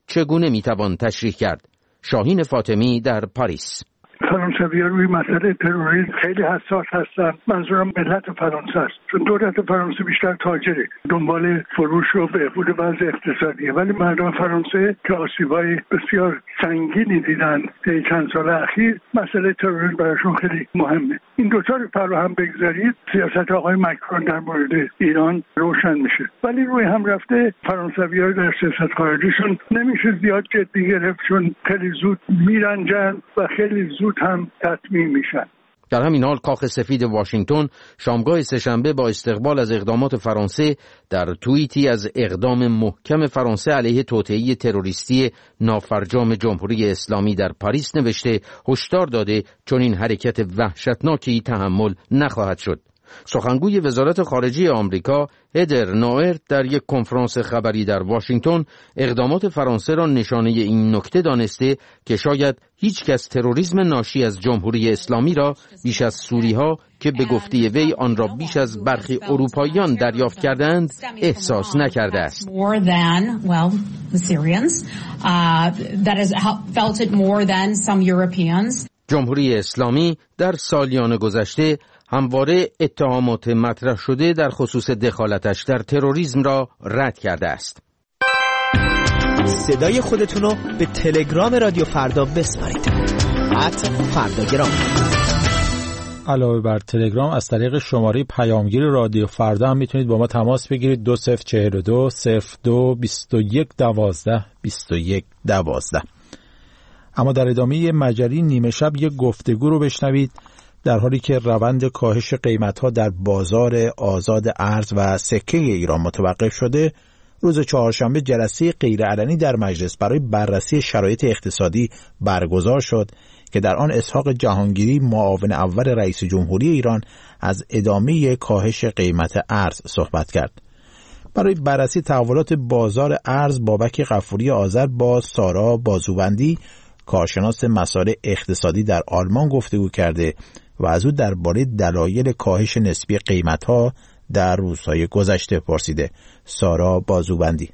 چگونه میتوان تشریح کرد؟ شاهین فاطمی در پاریس. فرانسوی‌ها روی مسئله تروریسم خیلی حساس هستن. منظورم ملت فرانسه است، چون دولت فرانسه بیشتر تاجره، دنبال فروش و بهبود وضع اقتصادیه، ولی مردم فرانسه که آسیب‌های بسیار سنگینی دیدن در چند سال اخیر، مسئله تروریسم براشون خیلی مهمه. این دو تا رو هم بگذارید، سیاست آقای مکرون در مورد ایران روشن میشه، ولی روی هم رفته فرانسوی‌ها در سیاست خارجیشون نمیشه زیاد جدی گرفت، چون خیلی زود میرنجن و خیلی زود هم تطمیع میشن. در همین حال کاخ سفید واشنگتن شامگاه سه‌شنبه با استقبال از اقدامات فرانسه در توییتی از اقدام محکم فرانسه علیه توطئه تروریستی نافرجام جمهوری اسلامی در پاریس نوشته هشدار داده چون این حرکت وحشتناکی تحمل نخواهد شد. سخنگوی وزارت خارجه آمریکا هدر نوئرت در یک کنفرانس خبری در واشنگتن اقدامات فرانسه را نشانه این نکته دانسته که شاید هیچ کس تروریسم ناشی از جمهوری اسلامی را بیش از سوری‌ها که به گفته وی آن را بیش از برخی اروپاییان دریافت کردند احساس نکرده است. جمهوری اسلامی در سالیان گذشته همواره اتهامات مطرح شده در خصوص دخالتش در تروریسم را رد کرده است. صدای خودتون رو به تلگرام رادیو فردا بسپارید. ات فرداگرام. علاوه بر تلگرام از طریق شماره پیامگیر رادیو فردا هم میتونید با ما تماس بگیرید. دو صفر چهل و دو صفر دو بیست و یک دوازده بیست و یک دوازده. اما در ادامه مجری نیمه شب یک گفتگو رو بشنوید در حالی که روند کاهش قیمت‌ها در بازار آزاد ارز و سکه ایران متوقف شده. روز چهارشنبه جلسه غیرعلنی در مجلس برای بررسی شرایط اقتصادی برگزار شد که در آن اسحاق جهانگیری معاون اول رئیس جمهوری ایران از ادامه کاهش قیمت ارز صحبت کرد. برای بررسی تحولات بازار ارز بابک غفوری آذر با سارا بازوبندی کارشناس مسائل اقتصادی در آلمان گفتگو کرده و از او درباره دلایل کاهش نسبی قیمت‌ها در روزهای گذشته پرسیده. سارا بازوبندی: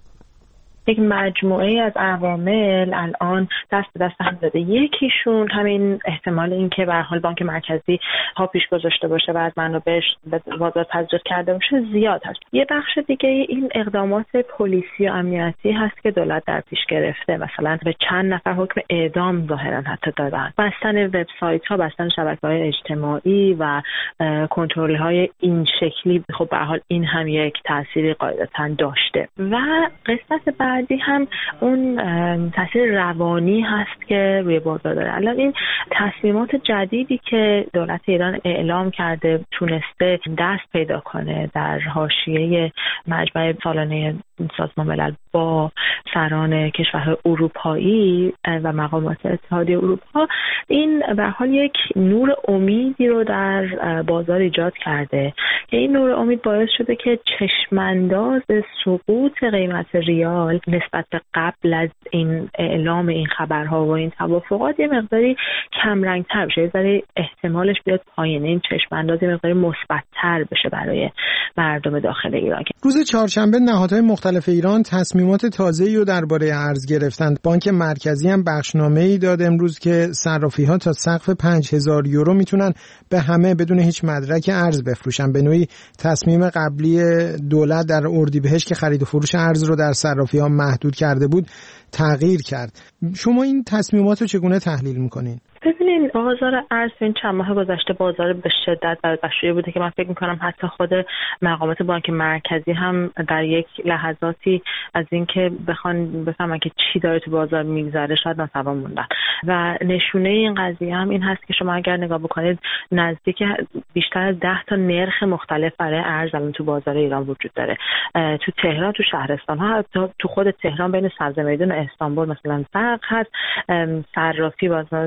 یک مجموعه از عوامل الان دست به دست هم داده. یکیشون همین احتمال این که به هر حال بانک مرکزی ها پیش گذاشته باشه و از منابعش به بازار تزریق کرده باشه زیاد هست. یه بخش دیگه این اقدامات پلیسی و امنیتی هست که دولت در پیش گرفته. مثلا به چند نفر حکم اعدام ظاهرا حتی دادن. بستن وبسایت‌ها، بستن شبکه‌های اجتماعی و کنترل‌های این شکلی، خب به هر حال این هم یک تأثیری قاعدتاً داشته. و قسمت بعدی هم اون تاثیر روانی هست که روی بازار داره. الان این تصمیمات جدیدی که دولت ایران اعلام کرده تونسته دست پیدا کنه در حاشیه مجمع سالانه سازمان ملل با سران کشورهای اروپایی و مقامات اتحادیه اروپا، این به حال یک نور امیدی رو در بازار ایجاد کرده که این نور امید باعث شده که چشمانداز سقوط قیمت ریال نسبت به قبل از این اعلام این خبرها و این توافقات یه مقداری کم رنگ‌تر بشه، یه ذره احتمالش بیاد پایین، این چشمانداز یه مقداری مثبت‌تر بشه برای مردم داخل ایران. روز چهارشنبه نهادهای مختلف ایران تصمیمات تازه‌ای رو درباره ارز گرفتند. بانک مرکزی هم بخشنامه‌ای داد امروز که صرافی‌ها تا سقف پنج هزار یورو میتونن به همه بدون هیچ مدرک ارز بفروشن. به نوعی تصمیم قبلی دولت در اردیبهشت که خرید و فروش ارز رو در صرافی‌ها محدود کرده بود تغییر کرد. شما این تصمیمات رو چگونه تحلیل می‌کنین؟ ببینین بازار ارز این چند ماه گذشته بازار به شدت برگشته بوده که من فکر می‌کنم حتی خود مقامات بانک مرکزی هم در یک لحظاتی از اینکه بخوان بفهمن که چی داره تو بازار میگذره شاید ناتوان موندن. و نشونه این قضیه هم این هست که شما اگر نگاه بکنید نزدیک بیشتر از ده تا نرخ مختلف برای ارز الان تو بازار ایران وجود داره. تو تهران، تو شهرستان ها، حتی تو خود تهران بین سبز میدان و استانبول مثلا فرق هست. صرافی مثلا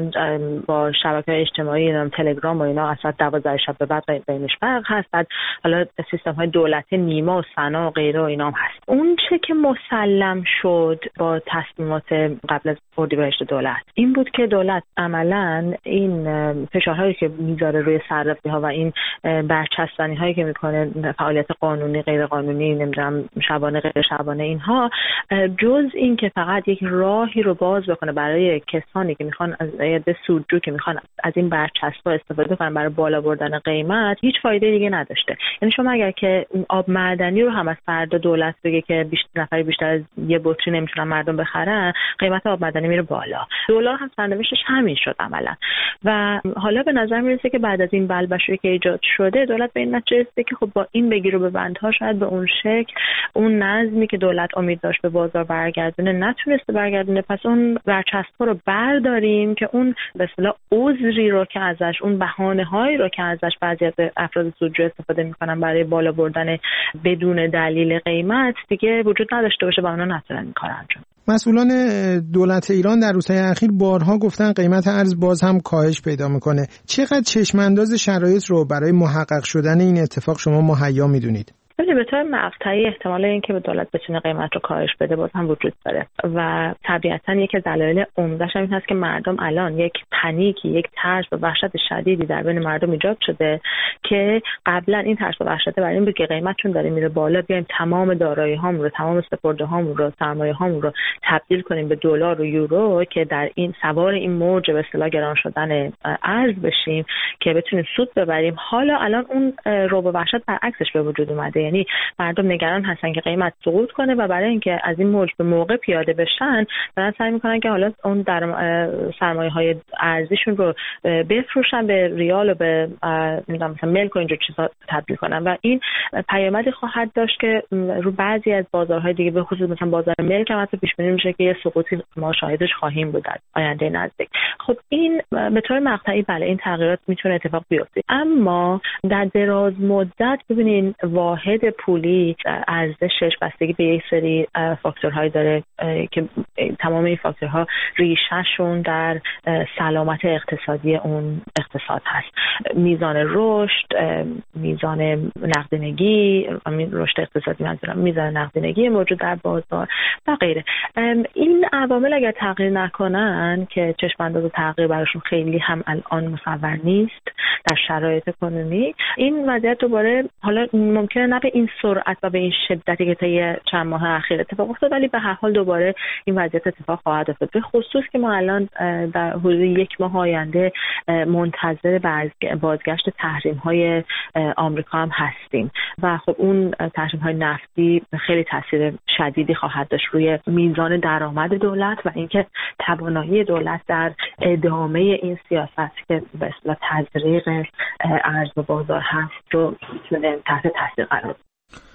با شبکه اجتماعی نام تلگرام و اینا اصلا دوازده شب به بعد بینش فرق هست. بعد حالا سیستم های دولتی نیما و سنا و غیره و اینا هم هست. اون چه که مسلم شد با تصمیمات قبل از اردیبهشت دولت این بود که دولت عملاً این فشارهایی که میذاره روی صرافی ها و این برچسبانی هایی که میکنه فعالیت قانونی غیر قانونی نمیدونم شبانه غیر شبانه اینها، جز این که فقط یک راهی رو باز بکنه برای کسانی که میخوان از عده سودجو که میخوان از این برچسب‌ها استفاده کنن برای بالا بردن قیمت، هیچ فایده دیگه نداشته. یعنی شما اگر که آب معدنی رو هم از فردا دولت بگه که بیشتر نفری بیشتر از یه بطری نمیتونن مردم بخرن، قیمت آب معدنی میره بالا. دلار هم سرنوشتش همین شد عملا. و حالا به نظر میرسه که بعد از این بلبشویی که ایجاد شده دولت به این نتیجه رسیده که خب با این بگیر و ببندها شاید به اون شکل اون نظمی که دولت امید داشت به بازار برگردونه نتونسته برگردونه. پس اون برچسب‌ها رو برداریم که اون به اصطلاح عذری رو که ازش، اون بهانه‌هایی رو که ازش بعضی از افراد سودجو استفاده میکنن برای بالا بردن بدون دلیل قیمت دیگه وجود نداشته باشه و اونا نتونن این کارو انجام. مسئولان دولت ایران در روزهای اخیر بارها گفتن قیمت ارز باز هم کاهش پیدا میکنه. چقدر چشمانداز شرایط رو برای محقق شدن این اتفاق شما مهیا میدونید؟ ولی به طور مقطعی احتمال اینکه به دولت بتونه قیمت رو کاهش بده باز هم وجود داره و طبیعتاً یکی از دلایل عمده‌اش این هست که مردم الان یک پنیکی، یک ترس و وحشت شدیدی در بین مردم ایجاد شده که قبلا این ترس و وحشت برای این بود که قیمتشون داره میره بالا، بیایم تمام دارایی‌هامون رو، تمام سپرده‌هامون رو، سرمایه‌هامون رو تبدیل کنیم به دلار و یورو که در این سوار این موج به اصطلاح گران شدن ارز بشیم که بتونیم سود ببریم. حالا الان اون رعب و وحشت برعکسش به وجود اومده. یعنی مردم نگران هستن که قیمت سقوط کنه و برای اینکه از این موج به موقع پیاده بشن دارن سعی میکنن که حالا اون در سرمایه‌های ارزیشون رو بفروشن به ریال و به نمیدونم مثلا ملک و اینجور چیزا تبدیل کنن و این پیامدی خواهد داشت که رو بعضی از بازارهای دیگه به خصوص مثلا بازار ملک هم حتی پیش بینی میشه که یه سقوطی ما شاهدش خواهیم بود در آینده نزدیک. خب این به طور مقطعی بله این تغییرات میتونه اتفاق بیفته، اما در دراز مدت ببینین واحد پولی ارزشش بستگی به یک سری فاکتورهای داره که تمام این فاکتورها ریشهشون در سلامت اقتصادی اون اقتصاد هست. میزان رشد، میزان نقدینگی، رشد اقتصادی منظورم میزان نقدینگی موجود در بازار و غیره. این عوامل اگر تغییر نکنن که چشم انداز تغییر براشون خیلی هم الان مصور نیست در شرایط کنونی، این وضعیت دوباره حالا ممکنه نه به این سرعت و به این شدتی که طی چند ماه اخیر اتفاق افتاد ولی به هر حال دوباره این وضعیت اتفاق خواهد افتاد، به خصوص که ما الان در حدود یک ماه آینده منتظر بازگشت تحریم‌های آمریکا هم هستیم و خب اون تحریم‌های نفتی خیلی تاثیر شدیدی خواهد داشت روی میزان درآمد دولت و اینکه توانایی دولت در ادامه این سیاست که به اصطلاح تزریق ارز و بازار هست رو میتونه تحت تاثیر قرار بده.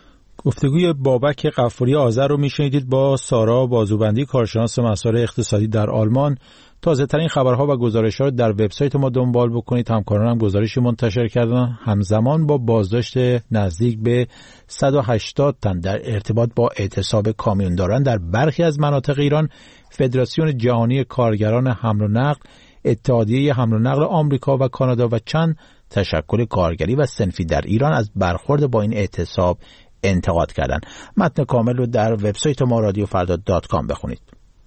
گفتگوی بابک غفوری آذر رو میشنیدید با سارا بازوبندی، کارشناس مسائل اقتصادی در آلمان. تازه ترین خبرها و گزارش‌ها رو در وبسایت ما دنبال بکنید. همکارانم گزارشی منتشر کردن همزمان با بازداشت نزدیک به صد و هشتاد تن در ارتباط با اعتصاب کامیونداران در برخی از مناطق ایران، فدراسیون جهانی کارگران حمل و نقل، اتحادیه حمل و نقل آمریکا و کانادا و چند تشکل کارگری و صنفی در ایران از برخورد با این اعتصاب انتقاد کردند. متن کامل رو در وبسایت ما رادیو فردا دات کام بخونید.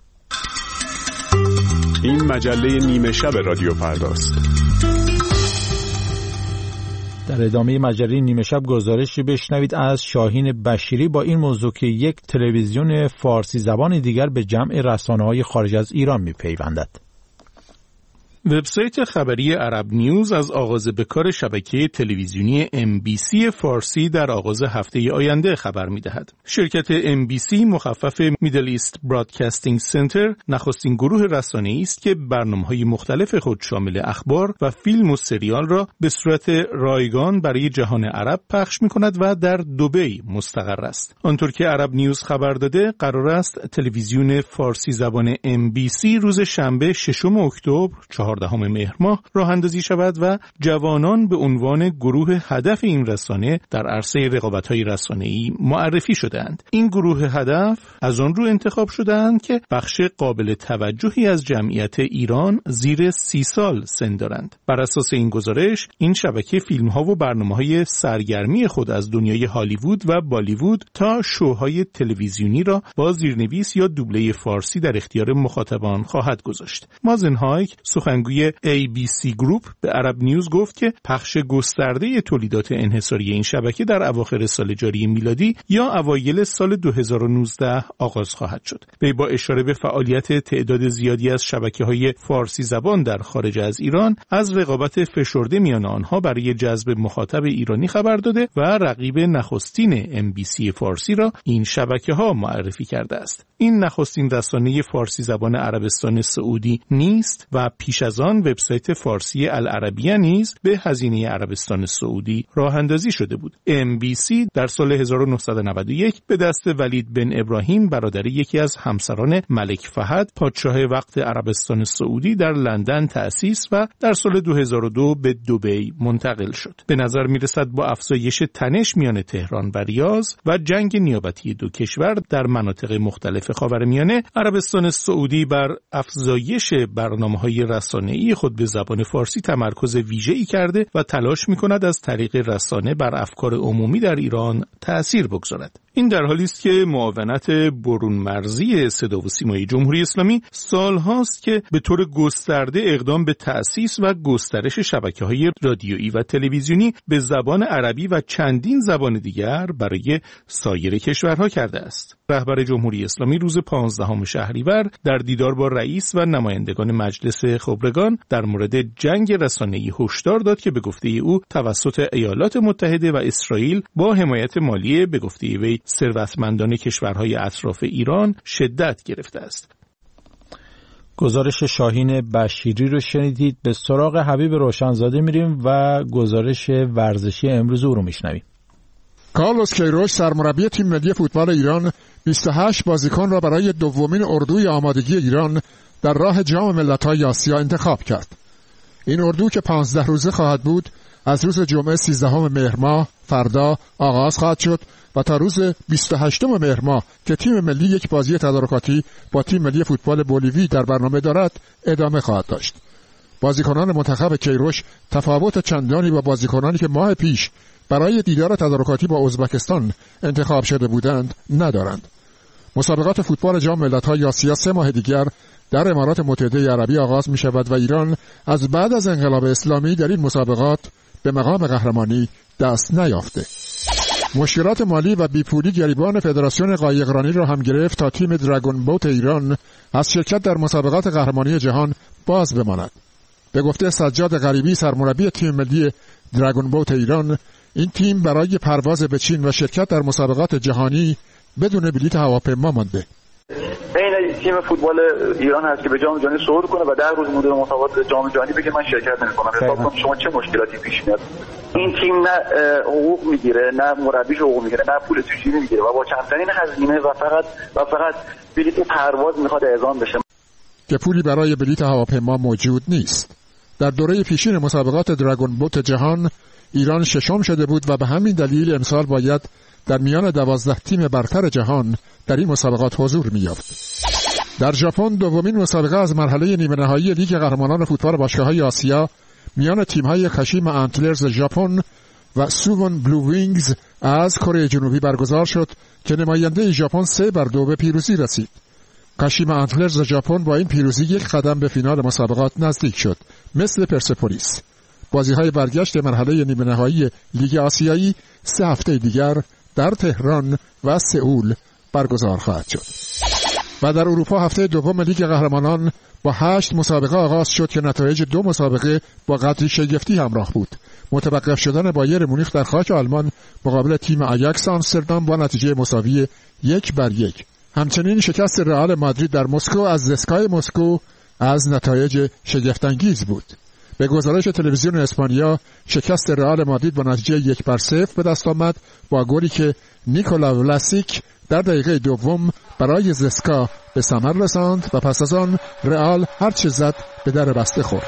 این مجله نیمه شب رادیو فرداست. در ادامه مجله نیمه شب گزارشی بشنوید از شاهین بشیری با این موضوع که یک تلویزیون فارسی زبان دیگر به جمع رسانه‌های خارج از ایران می‌پیوندد. وبسایت خبری عرب نیوز از آغاز به کار شبکه تلویزیونی ام بی سی فارسی در آغاز هفته آینده خبر می‌دهد. شرکت ام بی سی مخفف میدل ایست برادکاستینگ سنتر نخستین گروه رسانه‌ای است که برنامه‌های مختلف خود شامل اخبار و فیلم و سریال را به صورت رایگان برای جهان عرب پخش می‌کند و در دبی مستقر است. آنطور که عرب نیوز خبر داده، قرار است تلویزیون فارسی زبان ام بی سی روز شنبه ششم اکتبر چهار چهاردهم مهر ماه راه اندازی شود و جوانان به عنوان گروه هدف این رسانه در عرصه رقابت‌های رسانه‌ای معرفی شدند. این گروه هدف از آن رو انتخاب شدند که بخش قابل توجهی از جمعیت ایران زیر سی سال سن دارند. بر اساس این گزارش، این شبکه فیلم‌ها و برنامه‌های سرگرمی خود از دنیای هالیوود و بالیوود تا شوهای تلویزیونی را با زیرنویس یا دوبله فارسی در اختیار مخاطبان خواهد گذاشت. مازن هایک، سخنگوی ای بی سی گروپ، به عرب نیوز گفت که پخش گسترده تولیدات انحصاری این شبکه در اواخر سال جاری میلادی یا اوایل سال دو هزار و نوزده آغاز خواهد شد. وی با اشاره به فعالیت تعداد زیادی از شبکه‌های فارسی زبان در خارج از ایران از رقابت فشرده میان آنها برای جذب مخاطب ایرانی خبر داده و رقیب نخستین ام بی سی فارسی را این شبکه‌ها معرفی کرده است. این نخستین رسانه فارسی زبان عربستان سعودی نیست و پیش از آن وبسایت فارسی العربیه نیز به هزینه عربستان سعودی راه اندازی شده بود. ام بی سی در سال هزار و نهصد و نود و یک به دست ولید بن ابراهیم برادر یکی از همسران ملک فهد پادشاه وقت عربستان سعودی در لندن تأسیس و در سال دو هزار و دو به دبی منتقل شد. به نظر می‌رسد با افزایش تنش میان تهران و ریاض و جنگ نیابتی دو کشور در مناطق مختلف خاورمیانه، عربستان سعودی بر افزایش برنامه‌های رسانه‌ای خود به زبان فارسی تمرکز ویژه‌ای کرده و تلاش می‌کند از طریق رسانه بر افکار عمومی در ایران تأثیر بگذارد. این در حالی است که معاونت برون مرزی صدا و سیمای جمهوری اسلامی سال‌هاست که به طور گسترده اقدام به تأسیس و گسترش شبکه‌های رادیویی و تلویزیونی به زبان عربی و چندین زبان دیگر برای سایر کشورها کرده است. رهبر جمهوری اسلامی روز پانزدهم شهریور در دیدار با رئیس و نمایندگان مجلس خبرگان در مورد جنگ رسانه‌ای هشدار داد که به گفته او توسط ایالات متحده و اسرائیل با حمایت مالی به گفته وی ثروتمندان کشورهای اطراف ایران شدت گرفته است. گزارش شاهین بشیری رو شنیدید. به سراغ حبیب روشنزاده میریم و گزارش ورزشی امروز او رو میشنویم. کارلوس کیروش سرمربی تیم ملی فوتبال ایران بیست و هشت بازیکن را برای دومین اردوی آمادگی ایران در راه جام ملت‌های آسیا انتخاب کرد. این اردو که پانزده روزه خواهد بود از روز جمعه سیزدهم مهر ماه فردا آغاز خواهد شد و تا روز بیست و هشتم مهر ماه که تیم ملی یک بازی تدارکاتی با تیم ملی فوتبال بولیوی در برنامه دارد ادامه خواهد داشت. بازیکنان منتخب کیروش تفاوت چندانی با بازیکنانی که ماه پیش برای دیدار تدارکاتی با ازبکستان انتخاب شده بودند ندارند. مسابقات فوتبال جام ملت‌های آسیا سه ماه دیگر در امارات متحده عربی آغاز می شود و ایران از بعد از انقلاب اسلامی در این مسابقات به مقام قهرمانی دست نیافته. مشکلات مالی و بیپولی گریبان فدراسیون قایقرانی را هم گرفت تا تیم دراگون بوت ایران از شرکت در مسابقات قهرمانی جهان باز بماند. به گفته سجاد غریبی سرمربی تیم ملی دراگون بوت ایران، این تیم برای پرواز به چین و شرکت در مسابقات جهانی بدون بلیط هواپیما مانده. این تیم فوتبال ایران هست که به جام جهانی صعود کنه و در روز مدیر مسابقات جام جهانی بگه من شرکت نمی‌کنم. حساب کن شما چه مشکلاتی پیش میاد. این تیم نه حقوق میگیره، نه مربیش حقوق میگیره، نه پول تجاری میگیره و با کمترین هزینه و فقط و فقط بلیط پرواز میخواد اعزام بشه که پولی برای بلیط هواپیما موجود نیست. در دوره پیشین مسابقات دراگون بوت جهان ایران ششم شده بود و به همین دلیل امسال باید در میان دوازده تیم برتر جهان در این مسابقات حضور می‌یافت. در ژاپن دومین مسابقه از مرحله نیمه نهایی لیگ قهرمانان فوتبال باشگاه‌های آسیا میان تیم‌های کاشیما آنتلرز ژاپن و سوون بلو وینگز از کره جنوبی برگزار شد که نماینده ژاپن سه بر دو به پیروزی رسید. کاشیما آنتلرز ژاپن با این پیروزی یک قدم به فینال مسابقات نزدیک شد، مثل پرسپولیس. بازی‌های برگشت مرحله نیمه نهایی لیگ آسیایی سه هفته دیگر در تهران و سئول برگزار خواهد شد. و در اروپا هفته دوم لیگ قهرمانان با هشت مسابقه آغاز شد که نتایج دو مسابقه با قدری شگفتی همراه بود. متوقف شدن بایر مونیخ در خاک آلمان مقابل تیم آیاکس آمستردام با نتیجه مساوی یک بر یک. همچنین شکست رئال مادرید در مسکو از زسکای مسکو از نتایج شگفت‌انگیز بود. به گزارش تلویزیون اسپانیا شکست رئال مادرید با نتیجه یک بر صفر به دست آمد با گلی که نیکولا ولاسیک در دقیقه دوم برای زسکا به ثمر رساند و پس از آن رئال هر چه زد به در بسته خورد.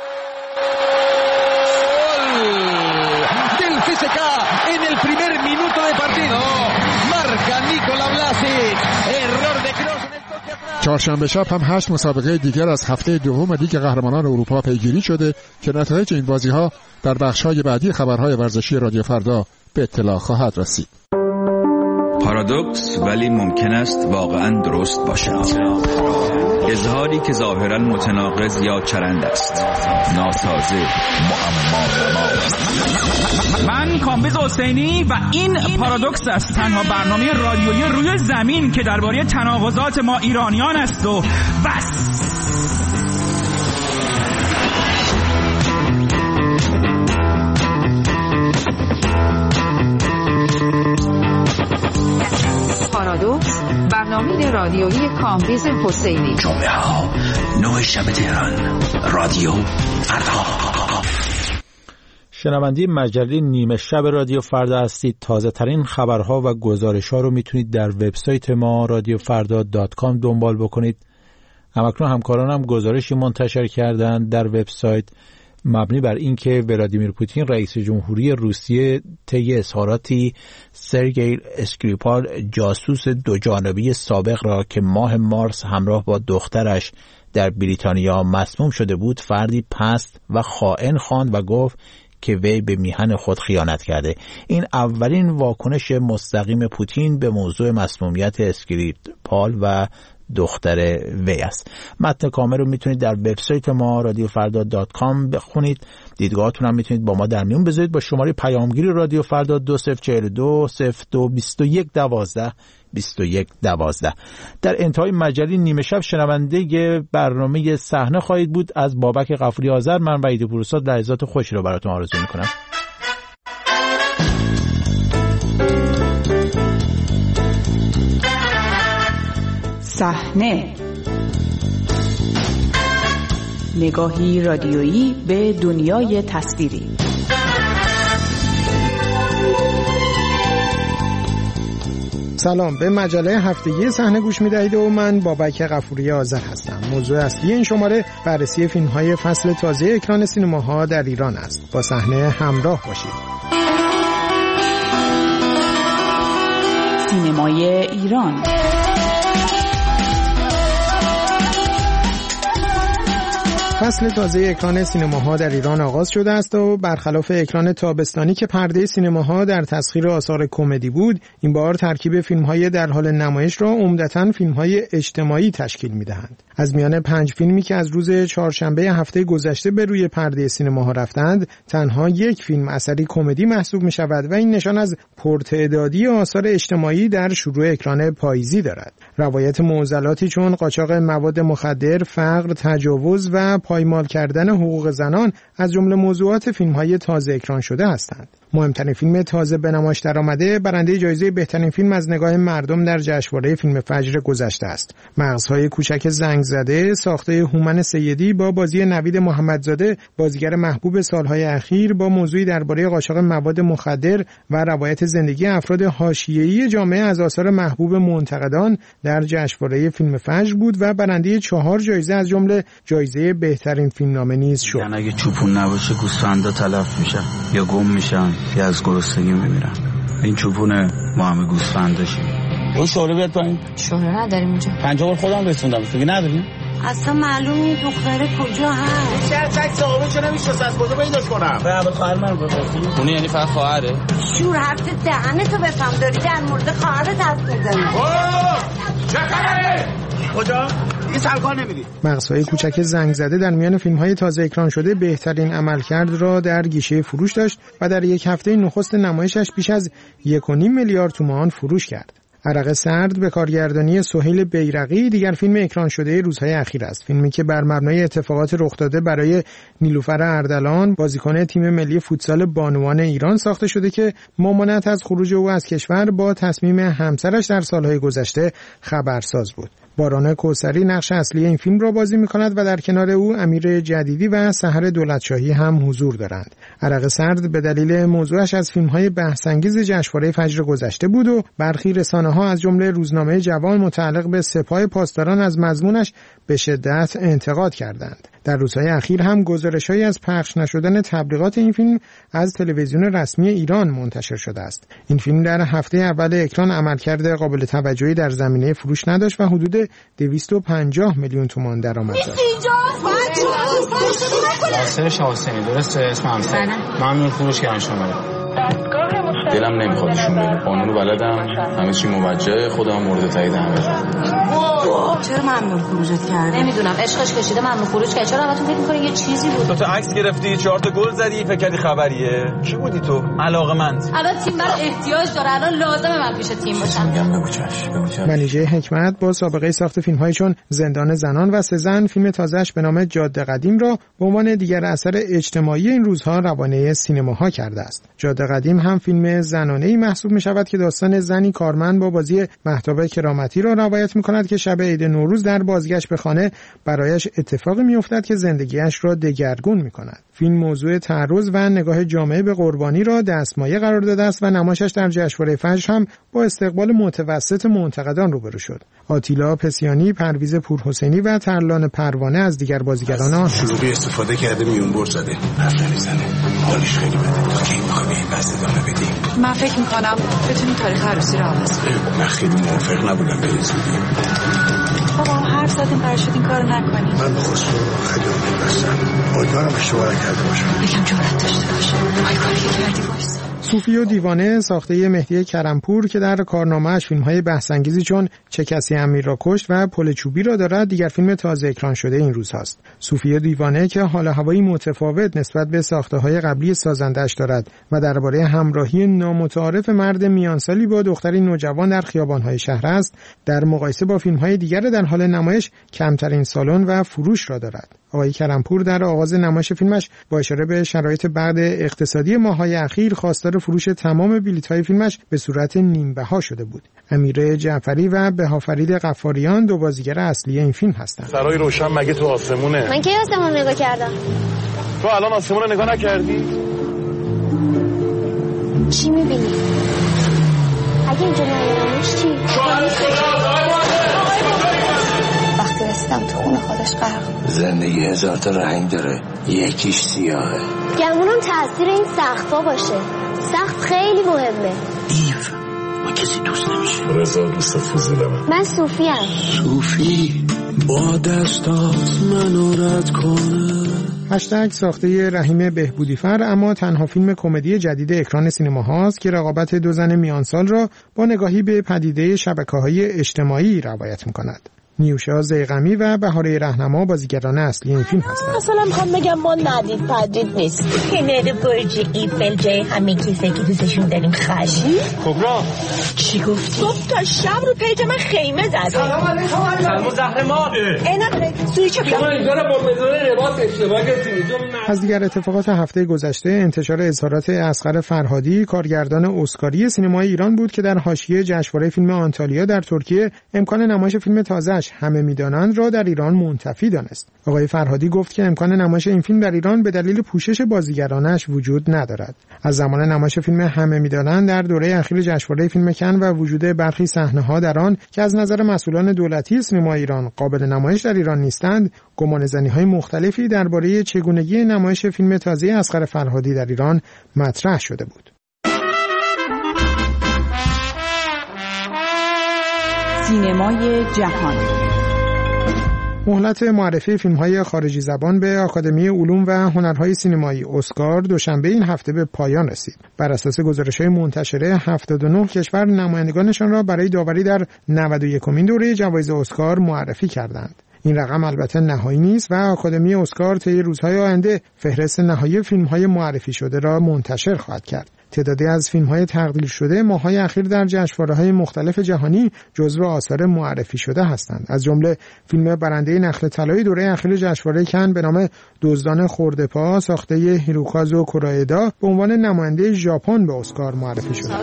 چهارشنبه شب هم هشت مسابقه دیگر از هفته دوم لیگ قهرمانان اروپا پیگیری شده که نتایج این بازی‌ها در بخش‌های بعدی خبرهای ورزشی رادیو فردا به اطلاع خواهد رسید. پارادوکس ولی ممکن است واقعاً درست باشد. اظهاری که ظاهراً متناقض یا چرند است. ناسازه، معما. من کامبیز حسینی و این پارادوکس است، تنها برنامه رادیویی روی زمین که درباره تناقضات ما ایرانیان است و بس. پارادوکس، برنامه رادیویی کامبیز حسینی. جمعه ها نه شب تهران، رادیو فردا. شنونده مجله نیمه شب رادیو فردا هستید. تازه ترین خبرها و گزارش ها رو میتونید در وبسایت ما رادیو فردا دات کام دنبال بکنید. همکنون همکارانم گزارشی منتشر کردند در وبسایت مبنی بر اینکه ولادیمیر پوتین رئیس جمهوری روسیه طی اظهاراتی سرگئی اسکریپال جاسوس دوجانبه سابق را که ماه مارس همراه با دخترش در بریتانیا مسموم شده بود فردی پست و خائن خواند و گفت که وی به میهن خود خیانت کرده. این اولین واکنش مستقیم پوتین به موضوع مسمومیت اسکریپال و دختر وی است. متن کامل رو میتونید در وبسایت ما رادیو فردا دات کام بخونید. دیدگاهاتون هم میتونید با ما در میون بذارید با شماره پیامگیر رادیو فردا دو صفر چهار دو صفر دو بیست و یک دوازده بیست و یک دوازده. در انتهای مجله نیمه شب شنونده برنامه صحنه خواهید بود از بابک غفوری آذر. من وحید پورساد لحظات خوشی رو براتون آرزو میکنم. صحنه، نگاهی رادیویی به دنیای تصویری. سلام، به مجله هفتگی صحنه گوش می‌دهید و من بابک غفوری آذر هستم. موضوع اصلی این شماره بررسی فیلم‌های فصل تازه اکران سینماها در ایران است. با صحنه همراه باشید. سینمای ایران. فصل تازه اکران سینماها در ایران آغاز شده است و برخلاف اکران تابستانی که پرده سینماها در تسخیر آثار کمدی بود، این بار ترکیب فیلم‌های در حال نمایش را عمدتاً فیلم‌های اجتماعی تشکیل می‌دهند. از میان پنج فیلمی که از روز چهارشنبه هفته گذشته به روی پرده سینماها رفتند، تنها یک فیلم اثری کمدی محسوب می‌شود و این نشان از پرتعدادی آثار اجتماعی در شروع اکران پاییزی دارد. روایت معضلاتی چون قاچاق مواد مخدر، فقر، تجاوز و پایمال کردن حقوق زنان از جمله موضوعات فیلم‌های تازه اکران شده هستند. مهمترین فیلم تازه به نمایش درآمده برنده جایزه بهترین فیلم از نگاه مردم در جشنواره فیلم فجر گذشته است. مغزهای کوچک زنگ زده ساخته هومن سیدی با بازی نوید محمدزاده، بازیگر محبوب سالهای اخیر، با موضوعی درباره قاچاق مواد مخدر و روایت زندگی افراد حاشیه‌ای جامعه از آثار محبوب منتقدان در جشنواره فیلم فجر بود و برنده چهار جایزه از جمله جایزه بهترین فیلمنامه نیز شد. یعنی اگه چوپون نباشه گوسفندا تلف میشن یا گم میشن یا از گرسنگی میمیرن. این چوپونه ما همه گوسفنداشیم. اون شوره بیاد پایین. شوره نداریم اینجا. پنجاه بار خودم رسوندم. تو نداریم؟ اصلا معلوم نیست دختره کجا هست. چه چک صاحبش نمیشه از کجا پیداش کنم؟ به خواهر من بپرسید. اون یعنی فقط خواهره؟ شور حرف دهنتو بفهم داری در مورد خواهرت حرف میزنی. چه خبره؟ کجا؟ این سرکار نمیدی. مغزهای کوچک زنگ زده در میان فیلم‌های تازه اکران شده بهترین عملکرد را در گیشه فروش داشت و در یک هفته نخست نمایشش بیش از یک و نیم میلیارد تومان فروش کرد. عرق سرد به کارگردانی سهیل بیرقی دیگر فیلم اکران شده روزهای اخیر است. فیلمی که بر مبنای اتفاقات رخ داده برای نیلوفر اردلان، بازیکن تیم ملی فوتسال بانوان ایران ساخته شده که ممانعت از خروج او از کشور با تصمیم همسرش در سالهای گذشته خبرساز بود. باران کوثری نقش اصلی این فیلم را بازی می‌کند و در کنار او امیر جدیدی و سحر دولتشاهی هم حضور دارند. عرق سرد به دلیل موضوعش از فیلم‌های بحث‌انگیز جشنواره فجر گذشته بود و برخی رسانه‌ها از جمله روزنامه جوان متعلق به سپاه پاسداران از مضمونش به شدت انتقاد کردند. در روزهای اخیر هم گزارش‌هایی از پخش نشدن تبلیغات این فیلم از تلویزیون رسمی ایران منتشر شده است. این فیلم در هفته اول اکران عملکرد قابل توجهی در زمینه فروش نداشت و حدود دویست و پنجاه میلیون تومان درآمد داشت. ناصر شاه حسینی درسته اسمم؟ ممنون فروش کردن شما. دلم نمیخوادشون بره. قانونو بلدم، همه چی موجه، خودم مورد تایید همه. چرا ممنون خروجت کرد؟ نمیدونم، عشقش کشیده ممنون خروج کرد. چرا البته فکر می‌کنی یه چیزی بود؟ تو تو عکس گرفتی، چهار تا گل زدی، فکر کردی خبریه؟ کی بودی تو؟ علاقه‌مند. الان تیم برای احتیاج داره، الان لازمه من پیش تیم باشم. میگم بگو چش. منیژه حکمت با سابقه ساخت فیلم‌های چون زندان زنان و سزن، فیلم تازه‌اش به نام جاده قدیم را به عنوان دیگر اثر اجتماعی این روزها روانه سینماها کرده است. جاده قدیم هم فیلم زنانه‌ای محسوب می‌شود که داستان زنی کارمند با بازی مهتاب کرامتی را روایت می‌کند که شب عید نوروز در بازگشت به خانه برایش اتفاقی می‌افتد که زندگیش را دگرگون می‌کند. فیلم موضوع تعرض و نگاه جامعه به قربانی را دستمایه قرار داده است و نمایشش در جشنواره فجر هم با استقبال متوسط منتقدان روبرو شد. آتیلا پسیانی، پرویز پورحسینی و ترلان پروانه از دیگر بازیگران آن شلوغی استفاده کرده میون بر زده. حرف نمیزنه. حالش خیلی بده. تو کی می‌خوای این بحث ادامه بدی؟ من فکر می‌کنم بتونی تاریخ عروسی رو عوض کنی. من خیلی موافق نبودم به این زودی. بابا حرف زدیم قرار شد این کارو نکنی. من به خسرو خیلی امیدوارم. امیدوارم اشتباه کرده باشم. یکم جرأت داشته باش. وای کاری که کردی وایس. صوفی و دیوانه ساخته مهدی کرمپور که در کارنامه‌اش فیلم‌های بحث‌انگیزی چون چه کسی امیر را کشت و پل چوبی را دارد، دیگر فیلم تازه اکران شده این روزهاست. صوفی و دیوانه که حال هوایی متفاوت نسبت به ساخته‌های قبلی سازنده‌اش دارد و درباره همراهی نامتعارف مرد میانسالی با دختری نوجوان در خیابان‌های شهر است، در مقایسه با فیلم‌های دیگر در حال نمایش کمترین سالن و فروش را دارد. آقای کرمپور در آغاز نمایش فیلمش با اشاره به شرایط بعد اقتصادی ماه‌های اخیر خواستار فروش تمام بلیط‌های فیلمش به صورت نیم بها شده بود. امیر جعفری و بهافرید غفاریان دو بازیگر اصلی این فیلم هستند. سرای روشن مگه تو آسمونه؟ من کی آسمون نگاه کردم؟ تو الان آسمون رو نگاه نکردی؟ چی می‌بینی؟ اگه اینجا نیارمش چی؟ وقتی رسیدم تو خونه خودش غرق. زندگی هزار تا رنگ داره، یکیش سیاهه. گمونم تاثیر این سقف‌ها باشه. سقف خیلی مهمه. دیو ما کسی دوست نمیشه. رضا دوست فضولمه. من صوفی ام. صوفی با دستات منو رد کنه. هشتگ ساخته رحیم بهبودیفر اما تنها فیلم کمدی جدید اکران سینما هاست که رقابت دو زن میانسال را با نگاهی به پدیده شبکه‌های اجتماعی روایت می‌کند. نیوشا زیغمی و بهاره رهنما بازیگران اصلی این فیلم هستند. مثلا میخوام بگم ما ندید پدید نیست. هنر برج ایفل جای همه کیسه که دوستشون داریم خشی. کبرا چی گفتی؟ گفت تا شب رو پیج من خیمه زده. سلام علیکم. سلام زهرمار. اینا سوی چه شما اینجا رو با مزون لباس اشتباه کردید. از دیگر اتفاقات هفته گذشته انتشار اظهارات اصغر فرهادی کارگردان اسکاری سینمای ایران بود که در حاشیه جشنواره فیلم آنتالیا در ترکیه امکان نمایش فیلم تازه‌اش همه میدانند را در ایران منتفی دانست. آقای فرهادی گفت که امکان نمایش این فیلم در ایران به دلیل پوشش بازیگرانش وجود ندارد. از زمان نمایش فیلم همه میدانند در دوره اخیر جشنواره فیلم کن و وجود برخی صحنه‌ها در آن که از نظر مسئولان دولتی سینما ایران قابل نمایش در ایران نیستند، گمانه‌زنی‌های مختلفی درباره چگونگی نمایش فیلم تازه اصغر فرهادی در ایران مطرح شده بود. سینمای جهان. مهلت معرفی فیلم‌های خارجی زبان به آکادمی علوم و هنرهای سینمایی اسکار دوشنبه این هفته به پایان رسید. بر اساس گزارش‌های منتشره هفتاد و نه کشور نمایندگانشان را برای داوری در نود و یکمین دوره جوایز اسکار معرفی کردند. این رقم البته نهایی نیست و آکادمی اسکار طی روزهای آینده فهرست نهایی فیلم‌های معرفی شده را منتشر خواهد کرد. تعدادی از فیلم‌های تقدیر شده ماه‌های اخیر در جشنواره‌های مختلف جهانی جزو آثار معرفی شده هستند. از جمله فیلم برنده نخل طلایی دوره اخیر جشنواره کن به نام دزدان خرده‌پا ساخته هیروکازو کورادا به عنوان نماینده ژاپن به اسکار معرفی شده.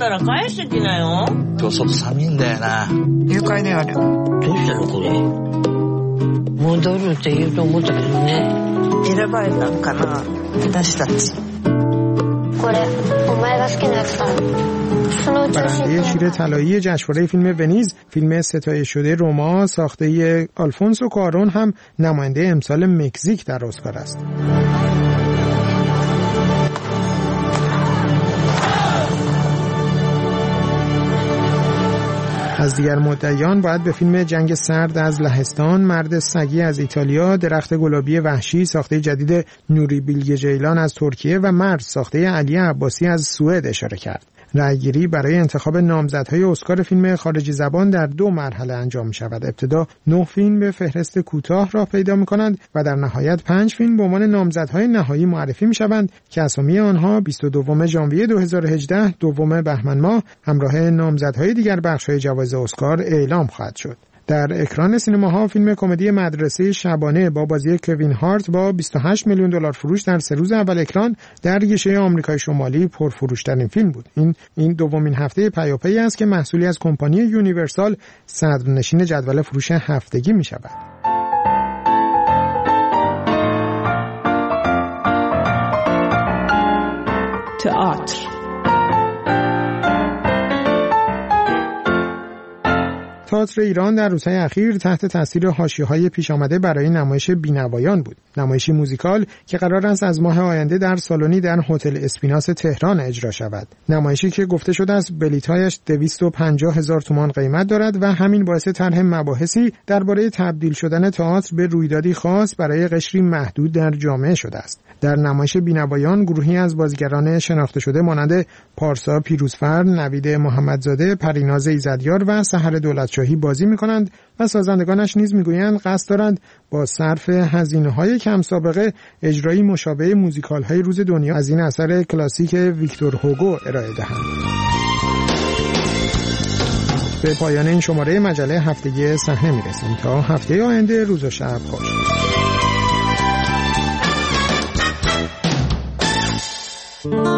برنده شیر طلایی جشنواره فیلم ونیز فیلم ستایش شده روما ساخته آلفونسو کارون هم نماینده امسال مکزیک در اسکار است. از دیگر مدعیان باید به فیلم جنگ سرد از لهستان، مرد سگی از ایتالیا، درخت گلابی وحشی ساخته جدید نوری بیلگه جیلان از ترکیه و مرد ساخته علی عباسی از سوئد اشاره کرد. رأیگیری برای انتخاب نامزدهای اسکار فیلم خارجی زبان در دو مرحله انجام می شود. ابتدا نه فیلم به فهرست کوتاه راه پیدا می کنند و در نهایت پنج فیلم به عنوان نامزدهای نهایی معرفی می شوند که اسامی آنها بیست و دوم ژانویه دو هزار و هجده دوم بهمن ماه همراه نامزدهای دیگر بخش‌های جوایز اسکار اعلام خواهد شد. در اکران سینماها فیلم کمدی مدرسه شبانه با بازی کوین هارت با بیست و هشت میلیون دلار فروش در سه روز اول اکران در گیشه آمریکای شمالی پرفروش‌ترین فیلم بود. این این دومین هفته پیاپی است که محصولی از کمپانی یونیورسال صدرنشین جدول فروش هفتگی می‌شود. تئاتر تئاتر ایران در روزهای اخیر تحت تاثیر حاشیه‌های پیش آمده برای نمایش بینوایان بود. نمایشی موزیکال که قرار است از ماه آینده در سالنی در هتل اسپیناس تهران اجرا شود. نمایشی که گفته شده است بلیط‌هایش دویست و پنجاه هزار تومان قیمت دارد و همین باعث طرح مباحثی درباره تبدیل شدن تئاتر به رویدادی خاص برای قشری محدود در جامعه شده است. در نمایش بینوایان گروهی از بازیگران شناخته شده مانند پارسا پیروزفر، نوید محمدزاده، پریناز ایزدیار و سحر دولتشاهی بازی می‌کنند و سازندگانش نیز می‌گویند قصد دارند با صرف هزینه‌های کم سابقه اجرایی مشابه موزیکال‌های روز دنیا از این اثر کلاسیک ویکتور هوگو ارائه دهند. به پایان این شماره مجله هفتگی صحنه می‌رسیم. تا هفته آینده روز و شب خوش.